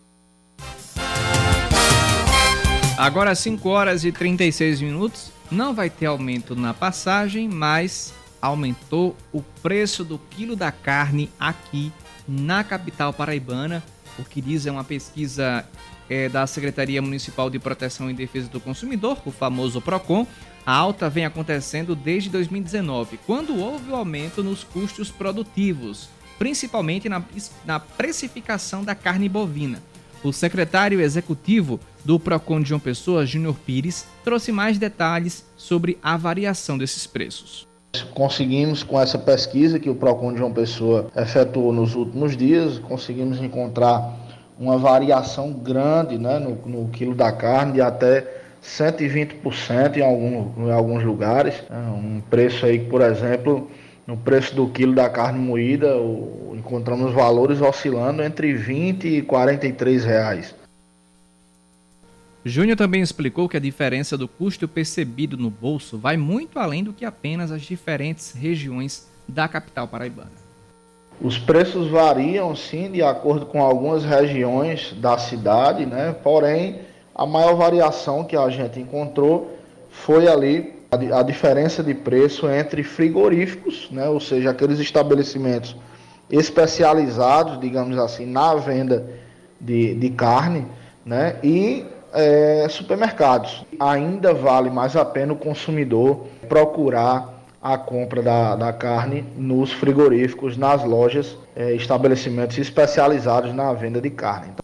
Agora 5 horas e 36 minutos, não vai ter aumento na passagem, mas aumentou o preço do quilo da carne aqui na capital paraibana. O que diz é uma pesquisa da Secretaria Municipal de Proteção e Defesa do Consumidor, o famoso PROCON. A alta vem acontecendo desde 2019, quando houve o aumento nos custos produtivos, principalmente na precificação da carne bovina. O secretário executivo do PROCON de João Pessoa, Júnior Pires, trouxe mais detalhes sobre a variação desses preços. Conseguimos, com essa pesquisa que o PROCON de João Pessoa efetuou nos últimos dias, conseguimos encontrar uma variação grande, né, no quilo da carne de até 120% em alguns lugares. Um preço aí, por exemplo, no preço do quilo da carne moída, encontramos valores oscilando entre R$20 e R$43. Júnior também explicou que a diferença do custo percebido no bolso vai muito além do que apenas as diferentes regiões da capital paraibana. Os preços variam, sim, de acordo com algumas regiões da cidade, né? Porém, a maior variação que a gente encontrou foi ali a diferença de preço entre frigoríficos, né? Ou seja, aqueles estabelecimentos especializados, digamos assim, na venda de carne, né? E supermercados. Ainda vale mais a pena o consumidor procurar a compra da carne nos frigoríficos, nas lojas, estabelecimentos especializados na venda de carne.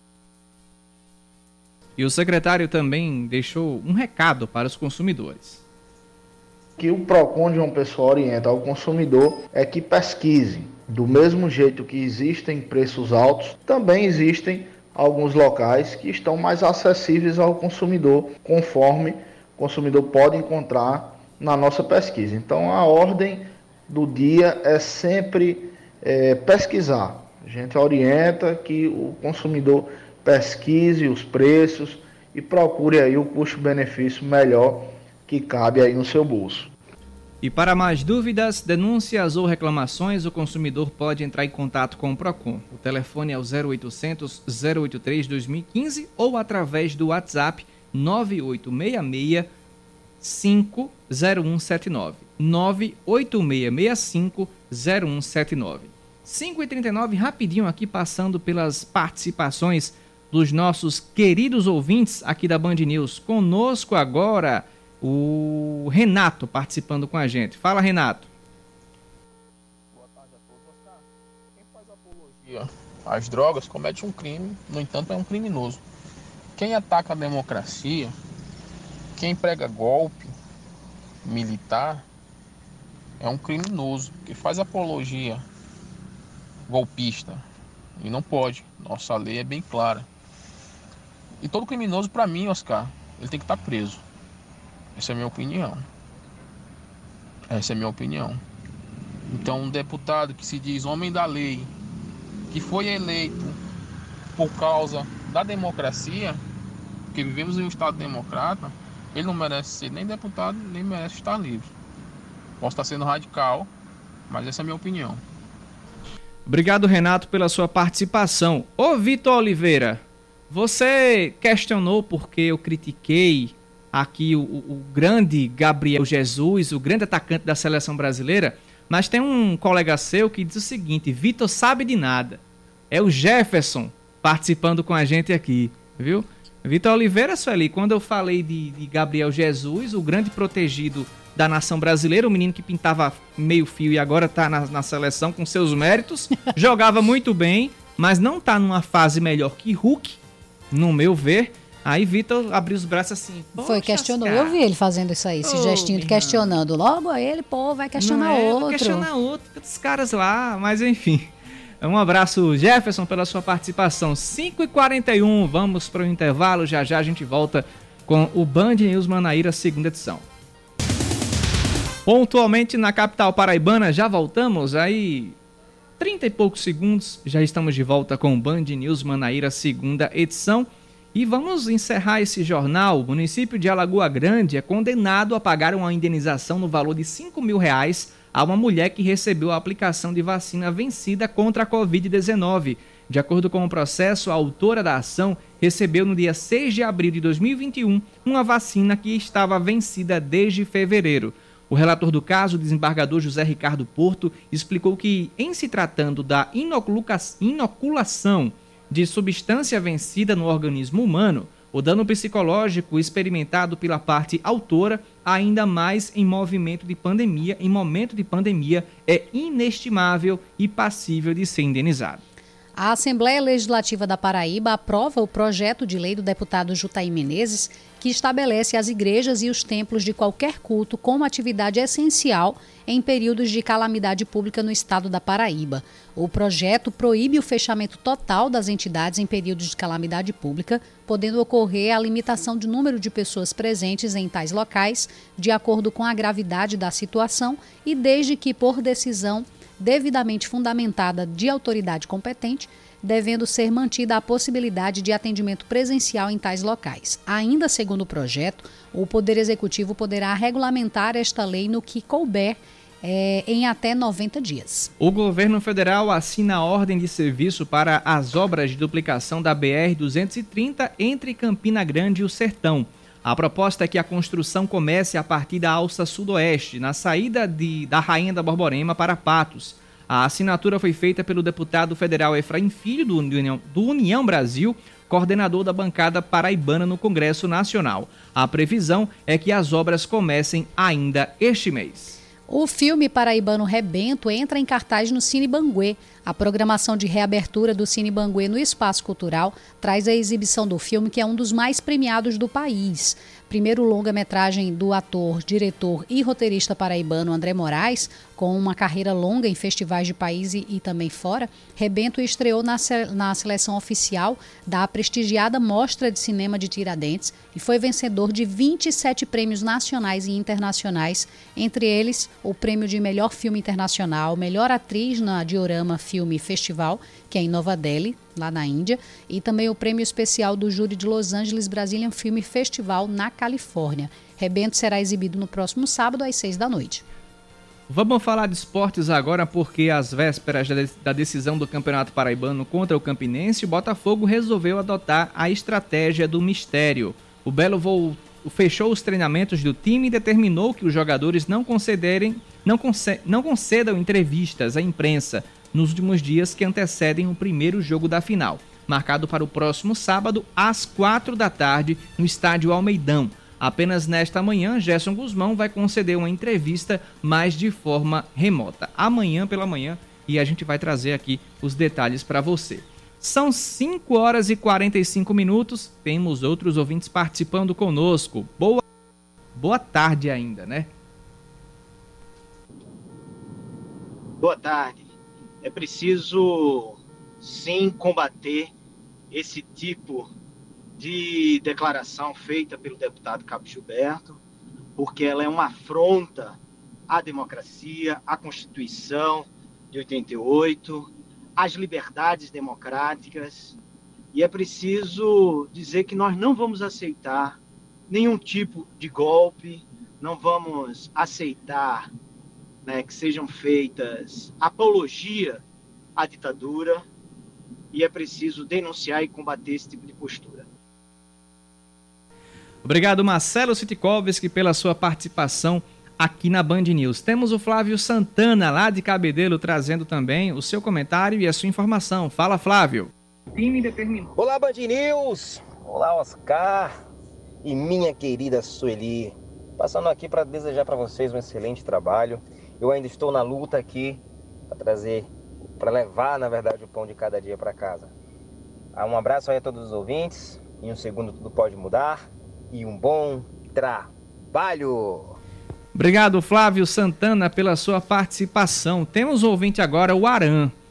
E o secretário também deixou um recado para os consumidores. Que o PROCON de João Pessoa orienta ao consumidor é que pesquise. Do mesmo jeito que existem preços altos, também existem alguns locais que estão mais acessíveis ao consumidor, conforme o consumidor pode encontrar na nossa pesquisa. Então, a ordem do dia é sempre pesquisar. A gente orienta que o consumidor pesquise os preços e procure aí o custo-benefício melhor que cabe aí no seu bolso. E para mais dúvidas, denúncias ou reclamações, o consumidor pode entrar em contato com o PROCON. O telefone é o 0800 083 2015 ou através do WhatsApp 9866 50179. 98665 0179. 5h39, rapidinho aqui, passando pelas participações dos nossos queridos ouvintes aqui da Band News. Conosco agora o Renato participando com a gente. Fala, Renato. Boa tarde a todos. Oscar, quem faz apologia às drogas comete um crime, no entanto é um criminoso. Quem ataca a democracia, quem prega golpe militar, é um criminoso. Que faz apologia golpista, e não pode. Nossa lei é bem clara. E todo criminoso, para mim, Oscar, ele tem que estar preso. Essa é a minha opinião. Essa é a minha opinião. Então, um deputado que se diz homem da lei, que foi eleito por causa da democracia, porque vivemos em um Estado democrata, ele não merece ser nem deputado, nem merece estar livre. Posso estar sendo radical, mas essa é a minha opinião. Obrigado, Renato, pela sua participação. Ô, Vitor Oliveira, você questionou porque eu critiquei aqui o grande Gabriel Jesus, o grande atacante da seleção brasileira, mas tem um colega seu que diz o seguinte: Vitor sabe de nada. É o Jefferson participando com a gente aqui, viu? Vitor Oliveira, Sueli, quando eu falei de Gabriel Jesus, o grande protegido da nação brasileira, o menino que pintava meio fio e agora está na seleção com seus méritos, jogava muito bem, mas não está numa fase melhor que Hulk, no meu ver. Aí Vitor abriu os braços assim. Foi, questionou. Eu vi ele fazendo isso aí, esse gestinho de questionando. Logo a ele, vai questionar outro. Vai questionar outros caras lá, mas enfim. Um abraço, Jefferson, pela sua participação. 5h41, vamos para o intervalo. Já já a gente volta com o Band News Manaíra, segunda edição. Pontualmente na capital paraibana, já voltamos aí 30 e poucos segundos, já estamos de volta com o Band News Manaíra, segunda edição. E vamos encerrar esse jornal. O município de Alagoa Grande é condenado a pagar uma indenização no valor de R$5.000 a uma mulher que recebeu a aplicação de vacina vencida contra a Covid-19. De acordo com o processo, a autora da ação recebeu no dia 6 de abril de 2021 uma vacina que estava vencida desde fevereiro. O relator do caso, o desembargador José Ricardo Porto, explicou que, em se tratando da inoculação de substância vencida no organismo humano, o dano psicológico experimentado pela parte autora, ainda mais em momento de pandemia, é inestimável e passível de ser indenizado. A Assembleia Legislativa da Paraíba aprova o projeto de lei do deputado Jutaí Menezes, que estabelece as igrejas e os templos de qualquer culto como atividade essencial em períodos de calamidade pública no estado da Paraíba. O projeto proíbe o fechamento total das entidades em períodos de calamidade pública, podendo ocorrer a limitação de número de pessoas presentes em tais locais, de acordo com a gravidade da situação e desde que, por decisão devidamente fundamentada de autoridade competente, devendo ser mantida a possibilidade de atendimento presencial em tais locais. Ainda segundo o projeto, o Poder Executivo poderá regulamentar esta lei no que couber em até 90 dias. O governo federal assina a ordem de serviço para as obras de duplicação da BR-230 entre Campina Grande e o Sertão. A proposta é que a construção comece a partir da alça sudoeste, na saída da Rainha da Borborema para Patos. A assinatura foi feita pelo deputado federal Efraim Filho, do União Brasil, coordenador da bancada paraibana no Congresso Nacional. A previsão é que as obras comecem ainda este mês. O filme paraibano Rebento entra em cartaz no Cine Banguê. A programação de reabertura do Cine Banguê no Espaço Cultural traz a exibição do filme, que é um dos mais premiados do país. Primeiro longa-metragem do ator, diretor e roteirista paraibano André Moraes, com uma carreira longa em festivais de país e também fora, Rebento estreou na seleção oficial da prestigiada Mostra de Cinema de Tiradentes e foi vencedor de 27 prêmios nacionais e internacionais, entre eles o prêmio de melhor filme internacional, melhor atriz na Diorama Filme Festival, que é em Nova Delhi, lá na Índia, e também o prêmio especial do júri de Los Angeles Brazilian Film Festival, na Califórnia. Rebento será exibido no próximo sábado, às 6 da noite. Vamos falar de esportes agora, porque às vésperas da decisão do Campeonato Paraibano contra o Campinense, o Botafogo resolveu adotar a estratégia do mistério. O Belo fechou os treinamentos do time e determinou que os jogadores não concedam entrevistas à imprensa nos últimos dias que antecedem o primeiro jogo da final, marcado para o próximo sábado, às 4 da tarde, no estádio Almeidão. Apenas nesta manhã, Gerson Guzmão vai conceder uma entrevista, mas de forma remota. Amanhã pela manhã, e a gente vai trazer aqui os detalhes para você. São 5 horas e 45 minutos, temos outros ouvintes participando conosco. Boa tarde ainda, né? Boa tarde. É preciso, sim, combater esse tipo de declaração feita pelo deputado Cabo Gilberto, porque ela é uma afronta à democracia, à Constituição de 88, às liberdades democráticas, e é preciso dizer que nós não vamos aceitar nenhum tipo de golpe, não vamos aceitar, né, que sejam feitas apologia à ditadura, e é preciso denunciar e combater esse tipo de postura. Obrigado, Marcelo Sitkovski, pela sua participação aqui na Band News. Temos o Flávio Santana, lá de Cabedelo, trazendo também o seu comentário e a sua informação. Fala, Flávio. Olá, Band News. Olá, Oscar e minha querida Sueli. Passando aqui para desejar para vocês um excelente trabalho. Eu ainda estou na luta aqui para levar, na verdade, o pão de cada dia para casa. Um abraço aí a todos os ouvintes. Em um segundo tudo pode mudar. E um bom trabalho. Obrigado, Flávio Santana, pela sua participação. Temos um ouvinte agora, o Aran.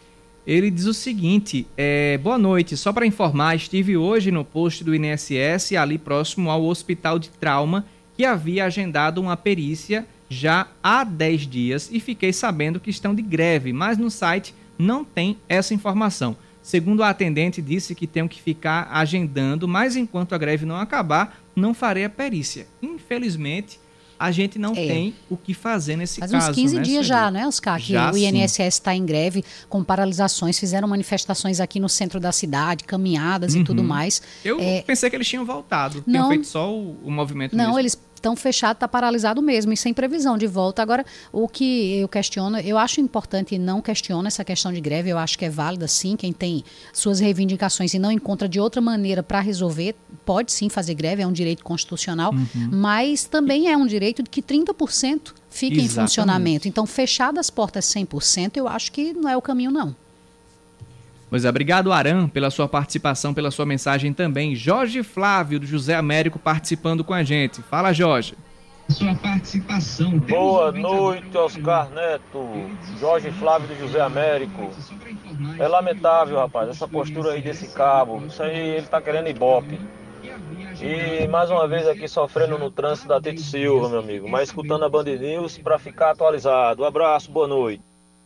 Ele diz o seguinte, boa noite, só para informar, estive hoje no posto do INSS, ali próximo ao Hospital de Trauma, que havia agendado uma perícia já há 10 dias e fiquei sabendo que estão de greve, mas no site não tem essa informação. Segundo a atendente, disse que tenho que ficar agendando, mas enquanto a greve não acabar, não farei a perícia. Infelizmente, a gente não tem o que fazer nesse caso. Faz uns 15 dias já, Sueli? né, Oscar? Que Já, o INSS está em greve com paralisações, fizeram manifestações aqui no centro da cidade, caminhadas e tudo mais. Eu pensei que eles tinham voltado, Não. tinham feito só o movimento Não, mesmo. eles estão fechados, está paralisado mesmo e sem previsão de volta. Agora, o que eu questiono, eu acho importante e não questiono essa questão de greve, eu acho que é válida sim, quem tem suas reivindicações e não encontra de outra maneira para resolver, pode sim fazer greve, é um direito constitucional, mas também é um direito de que 30% fique em funcionamento. Então, fechadas as portas 100%, eu acho que não é o caminho, não. Pois é, obrigado, Aran, pela sua participação, pela sua mensagem também. Jorge Flávio, do José Américo, participando com a gente. Fala, Jorge. Sua participação. Boa noite, Oscar Neto. Jorge Flávio, do José Américo. É lamentável, rapaz, essa postura aí desse cabo. Isso aí, ele tá querendo ibope. E mais uma vez aqui sofrendo no trânsito da Tito Silva, meu amigo. Mas escutando a Band News para ficar atualizado. Um abraço, boa noite.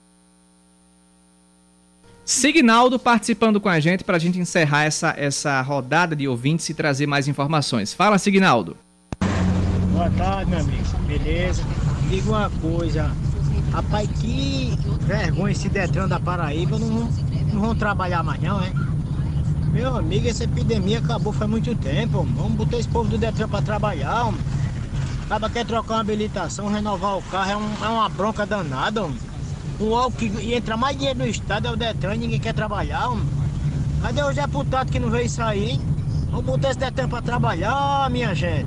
Signaldo participando com a gente para a gente encerrar essa rodada de ouvintes e trazer mais informações. Fala, Signaldo. Boa tarde, meu amigo. Beleza? Diga uma coisa. Rapaz, que vergonha esse Detran da Paraíba. Não vão trabalhar mais não, é? Meu amigo, essa epidemia acabou faz muito tempo. Vamos botar esse povo do Detran para trabalhar. Homem. Acaba quer trocar uma habilitação, renovar o carro. É uma bronca danada, homem. O álcool que entra mais dinheiro no estado é o Detran, ninguém quer trabalhar, homem. Cadê os deputados que não veio sair? Vamos botar esse Detran para trabalhar, minha gente.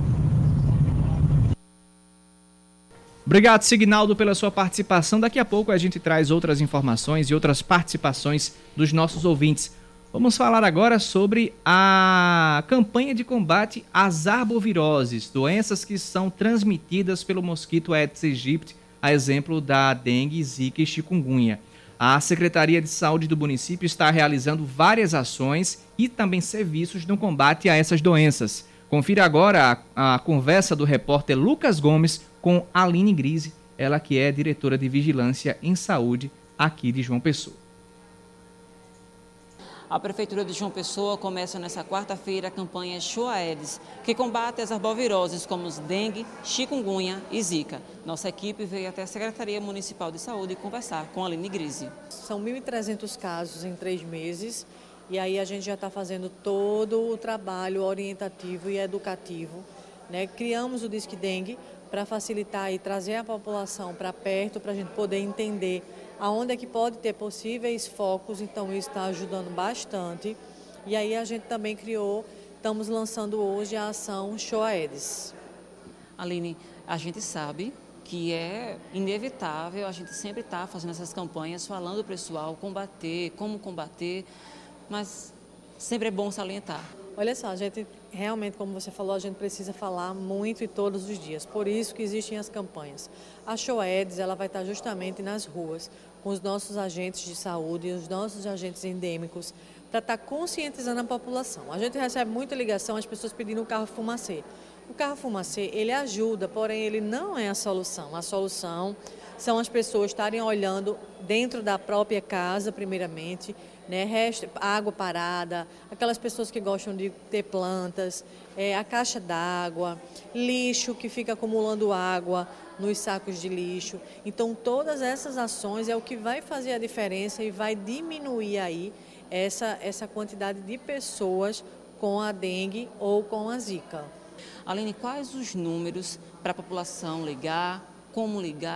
Obrigado, Signaldo, pela sua participação. Daqui a pouco a gente traz outras informações e outras participações dos nossos ouvintes. Vamos falar agora sobre a campanha de combate às arboviroses, doenças que são transmitidas pelo mosquito Aedes aegypti, a exemplo da dengue, zika e chikungunya. A Secretaria de Saúde do município está realizando várias ações e também serviços no combate a essas doenças. Confira agora a conversa do repórter Lucas Gomes com Aline Grise, ela que é diretora de Vigilância em Saúde aqui de João Pessoa. A Prefeitura de João Pessoa começa nesta quarta-feira a campanha Show Aedes, que combate as arboviroses como dengue, chikungunya e zika. Nossa equipe veio até a Secretaria Municipal de Saúde conversar com a Aline Grise. São 1.300 casos em 3 meses e aí a gente já está fazendo todo o trabalho orientativo e educativo, né? Criamos o Disque Dengue para facilitar e trazer a população para perto, para a gente poder entender aonde é que pode ter possíveis focos, então isso está ajudando bastante. E aí a gente também estamos lançando hoje a ação Show Aedes. Aline, a gente sabe que é inevitável, a gente sempre está fazendo essas campanhas, falando ao pessoal, como combater, mas sempre é bom salientar. Olha só, a gente realmente, como você falou, a gente precisa falar muito e todos os dias. Por isso que existem as campanhas. A Show Aedes, ela vai estar justamente nas ruas, com os nossos agentes de saúde e os nossos agentes endêmicos, para estar conscientizando a população. A gente recebe muita ligação, as pessoas pedindo o carro fumacê. O carro fumacê, ele ajuda, porém ele não é a solução. A solução são as pessoas estarem olhando dentro da própria casa, primeiramente, né, água parada, aquelas pessoas que gostam de ter plantas, a caixa d'água, lixo que fica acumulando água nos sacos de lixo. Então, todas essas ações é o que vai fazer a diferença e vai diminuir aí essa quantidade de pessoas com a dengue ou com a zika. Aline, quais os números para a população ligar, como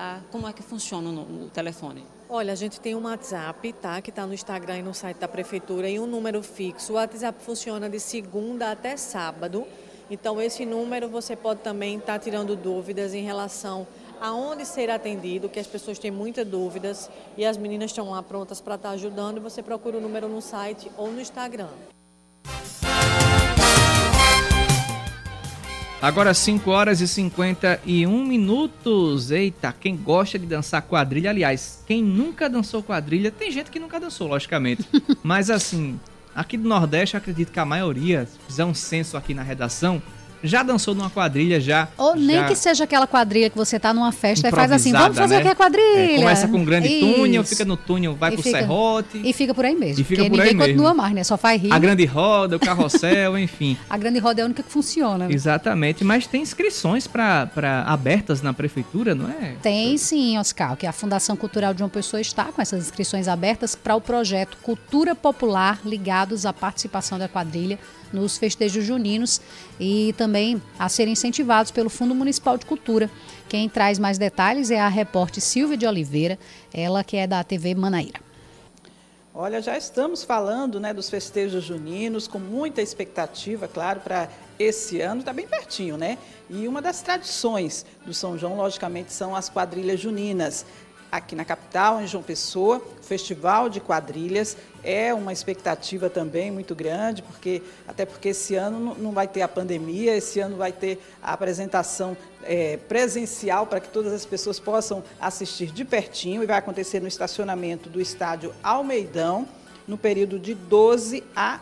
é que funciona no telefone? Olha, a gente tem um WhatsApp, tá, que está no Instagram e no site da Prefeitura, e um número fixo. O WhatsApp funciona de segunda até sábado. Então, esse número você pode também estar tirando dúvidas em relação a onde ser atendido, que as pessoas têm muitas dúvidas e as meninas estão lá prontas para estar ajudando. E você procura o número no site ou no Instagram. Agora 5 horas e 51 minutos. Eita, quem gosta de dançar quadrilha, aliás, quem nunca dançou quadrilha, tem gente que nunca dançou, logicamente. Mas assim, aqui do Nordeste, eu acredito que a maioria, se fizer um censo aqui na redação, já dançou numa quadrilha, já. Ou nem já... que seja aquela quadrilha que você tá numa festa e faz assim, vamos fazer, né? Aqui a quadrilha. Começa com um grande túnel, fica no túnel, vai pro serrote. E fica por aí mesmo. E fica porque por aí ninguém mesmo. Continua mais, né? Só faz rir. A grande roda, o carrossel, enfim. A grande roda é a única que funciona. Né? Exatamente, mas tem inscrições para abertas na prefeitura, não é? Tem sim, Oscar, que a Fundação Cultural de João Pessoa está com essas inscrições abertas para o projeto Cultura Popular ligados à participação da quadrilha nos festejos juninos e também a serem incentivados pelo Fundo Municipal de Cultura. Quem traz mais detalhes é a repórter Silvia de Oliveira, ela que é da TV Manaíra. Olha, já estamos falando, né, dos festejos juninos, com muita expectativa, claro, para esse ano, está bem pertinho, né? E uma das tradições do São João, logicamente, são as quadrilhas juninas. Aqui na capital, em João Pessoa, o Festival de Quadrilhas é uma expectativa também muito grande, até porque esse ano não vai ter a pandemia, esse ano vai ter a apresentação presencial para que todas as pessoas possam assistir de pertinho e vai acontecer no estacionamento do estádio Almeidão, no período de 12 a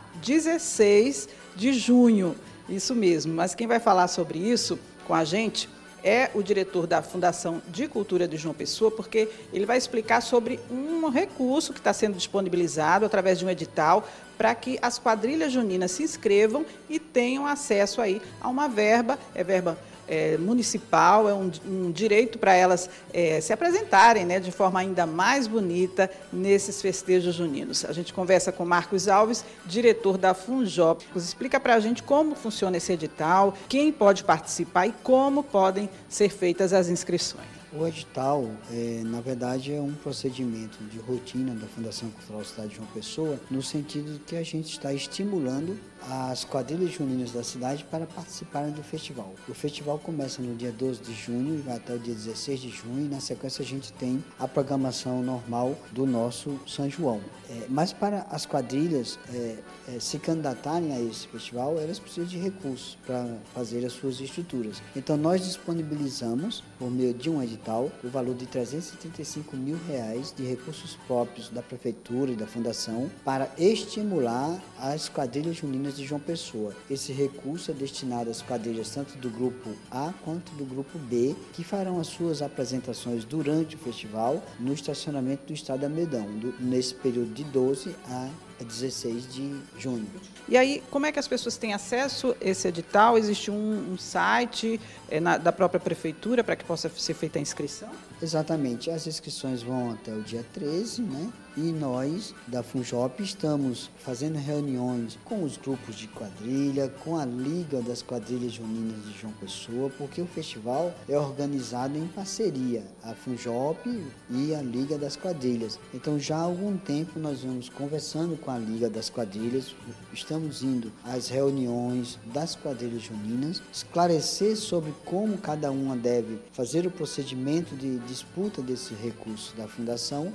16 de junho. Isso mesmo, mas quem vai falar sobre isso com a gente é o diretor da Fundação de Cultura de João Pessoa, porque ele vai explicar sobre um recurso que está sendo disponibilizado através de um edital para que as quadrilhas juninas se inscrevam e tenham acesso aí a uma verba, municipal, é um direito para elas se apresentarem, né, de forma ainda mais bonita nesses festejos juninos. A gente conversa com Marcos Alves, diretor da Funjop. Explica para a gente como funciona esse edital, quem pode participar e como podem ser feitas as inscrições. O edital, na verdade, é um procedimento de rotina da Fundação Cultural Cidade de João Pessoa, no sentido de que a gente está estimulando as quadrilhas juninas da cidade para participarem do festival. O festival começa no dia 12 de junho e vai até o dia 16 de junho, e na sequência a gente tem a programação normal do nosso São João. Mas para as quadrilhas se candidatarem a esse festival, elas precisam de recursos para fazer as suas estruturas. Então nós disponibilizamos, por meio de um edital, o valor de R$335 mil de recursos próprios da Prefeitura e da Fundação para estimular as quadrilhas juninas de João Pessoa. Esse recurso é destinado às quadrilhas tanto do grupo A quanto do grupo B, que farão as suas apresentações durante o festival no estacionamento do Estádio Almeidão, nesse período de 12 a 16 de junho. E aí, como é que as pessoas têm acesso a esse edital? Existe um site da própria prefeitura para que possa ser feita a inscrição? Exatamente. As inscrições vão até o dia 13, né? E nós, da Funjop, estamos fazendo reuniões com os grupos de quadrilha, com a Liga das Quadrilhas Juninas de João Pessoa, porque o festival é organizado em parceria, a Funjop e a Liga das Quadrilhas. Então, já há algum tempo nós vamos conversando com a Liga das Quadrilhas, estamos indo às reuniões das quadrilhas juninas, esclarecer sobre como cada uma deve fazer o procedimento de disputa desse recurso da Fundação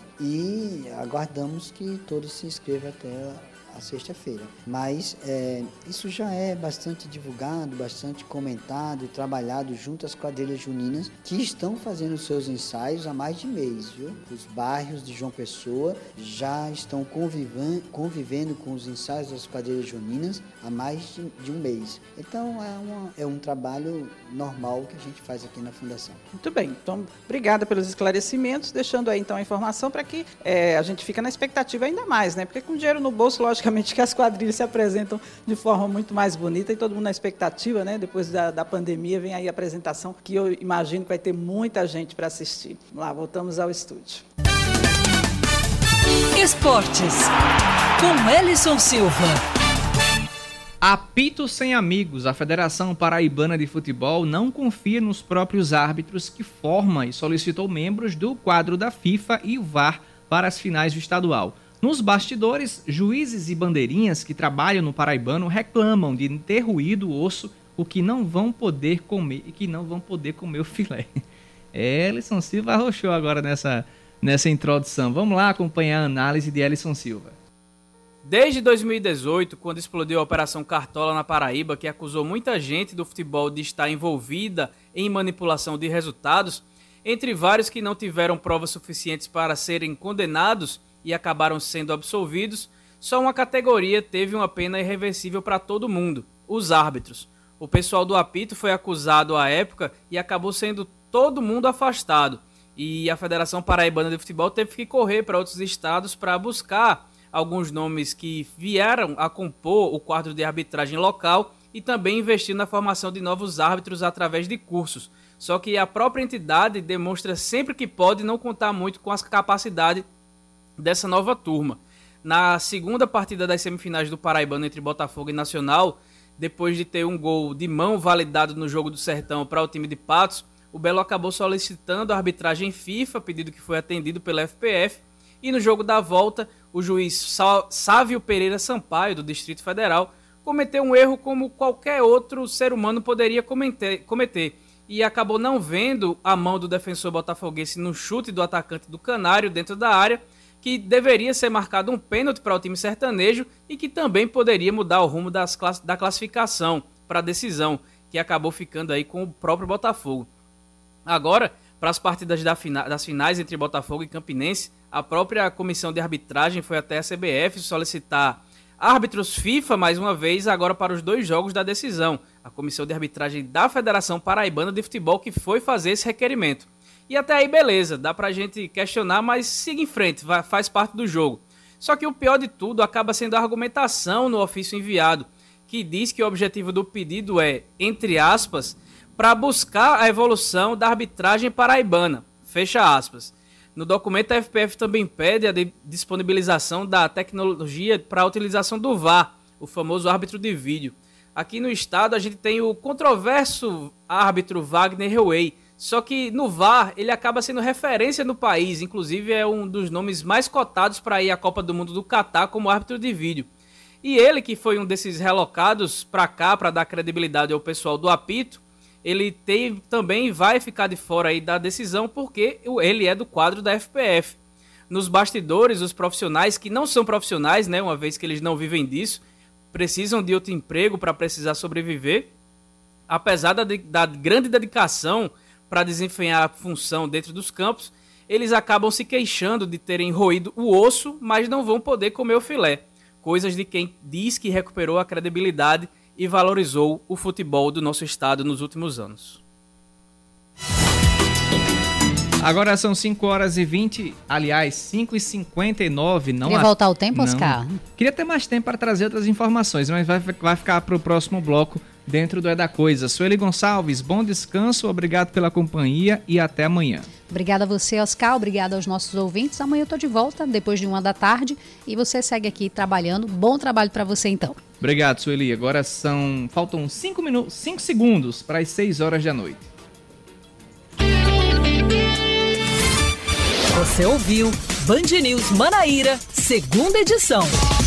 e aguardamos que todos se inscrevam até a sexta-feira. Mas isso já é bastante divulgado, bastante comentado e trabalhado junto às quadrilhas juninas que estão fazendo seus ensaios há mais de mês, viu? Os bairros de João Pessoa já estão convivendo com os ensaios das quadrilhas juninas há mais de um mês. Então é um trabalho normal que a gente faz aqui na Fundação. Muito bem, então obrigada pelos esclarecimentos, deixando aí então a informação para que a gente fique na expectativa ainda mais, né? Porque com dinheiro no bolso, logicamente que as quadrilhas se apresentam de forma muito mais bonita e todo mundo na expectativa, né? Depois da pandemia vem aí a apresentação que eu imagino que vai ter muita gente para assistir. Vamos lá, voltamos ao estúdio. Esportes, com Elison Silva. Apito sem amigos. A Federação Paraibana de Futebol não confia nos próprios árbitros que forma e solicitou membros do quadro da FIFA e o VAR para as finais do estadual. Nos bastidores, juízes e bandeirinhas que trabalham no Paraibano reclamam de ter ruído o osso, o que não vão poder comer e que não vão poder comer o filé. Elison Silva arrochou agora nessa introdução. Vamos lá acompanhar a análise de Elison Silva. Desde 2018, quando explodiu a Operação Cartola na Paraíba, que acusou muita gente do futebol de estar envolvida em manipulação de resultados, entre vários que não tiveram provas suficientes para serem condenados e acabaram sendo absolvidos, só uma categoria teve uma pena irreversível para todo mundo: os árbitros. O pessoal do apito foi acusado à época e acabou sendo todo mundo afastado. E a Federação Paraibana de Futebol teve que correr para outros estados para buscar alguns nomes que vieram a compor o quadro de arbitragem local e também investir na formação de novos árbitros através de cursos. Só que a própria entidade demonstra sempre que pode não contar muito com as capacidades dessa nova turma. Na segunda partida das semifinais do Paraibano entre Botafogo e Nacional, depois de ter um gol de mão validado no Jogo do Sertão para o time de Patos, o Belo acabou solicitando a arbitragem FIFA, pedido que foi atendido pela FPF, e no jogo da volta, o juiz Sávio Pereira Sampaio, do Distrito Federal, cometeu um erro como qualquer outro ser humano poderia cometer, e acabou não vendo a mão do defensor botafoguense no chute do atacante do Canário dentro da área, que deveria ser marcado um pênalti para o time sertanejo e que também poderia mudar o rumo da classificação para a decisão, que acabou ficando aí com o próprio Botafogo. Agora, para as partidas das finais entre Botafogo e Campinense, a própria comissão de arbitragem foi até a CBF solicitar árbitros FIFA, mais uma vez, agora para os 2 jogos da decisão. A comissão de arbitragem da Federação Paraibana de Futebol que foi fazer esse requerimento. E até aí, beleza, dá pra gente questionar, mas siga em frente, faz parte do jogo. Só que o pior de tudo acaba sendo a argumentação no ofício enviado, que diz que o objetivo do pedido é, entre aspas, para buscar a evolução da arbitragem paraibana, fecha aspas. No documento, a FPF também pede a disponibilização da tecnologia para a utilização do VAR, o famoso árbitro de vídeo. Aqui no estado, a gente tem o controverso árbitro Wagner Heuwey, só que no VAR ele acaba sendo referência no país, inclusive é um dos nomes mais cotados para ir à Copa do Mundo do Catar como árbitro de vídeo. E ele, que foi um desses relocados para cá para dar credibilidade ao pessoal do apito, ele também vai ficar de fora aí da decisão porque ele é do quadro da FPF. Nos bastidores, os profissionais que não são profissionais, né, uma vez que eles não vivem disso, precisam de outro emprego para precisar sobreviver, apesar da grande dedicação para desempenhar a função dentro dos campos, eles acabam se queixando de terem roído o osso, mas não vão poder comer o filé. Coisas de quem diz que recuperou a credibilidade e valorizou o futebol do nosso estado nos últimos anos. Agora são 5h20, aliás, 5h59. Queria voltar o tempo, Oscar? Queria ter mais tempo para trazer outras informações, mas vai ficar para o próximo bloco dentro do É da Coisa. Sueli Gonçalves, bom descanso, obrigado pela companhia e até amanhã. Obrigada a você, Oscar, obrigada aos nossos ouvintes. Amanhã eu estou de volta, depois de 1 da tarde, e você segue aqui trabalhando. Bom trabalho para você, então. Obrigado, Sueli. Agora faltam 5 segundos para as 6 horas da noite. Você ouviu Band News Manaíra, segunda edição.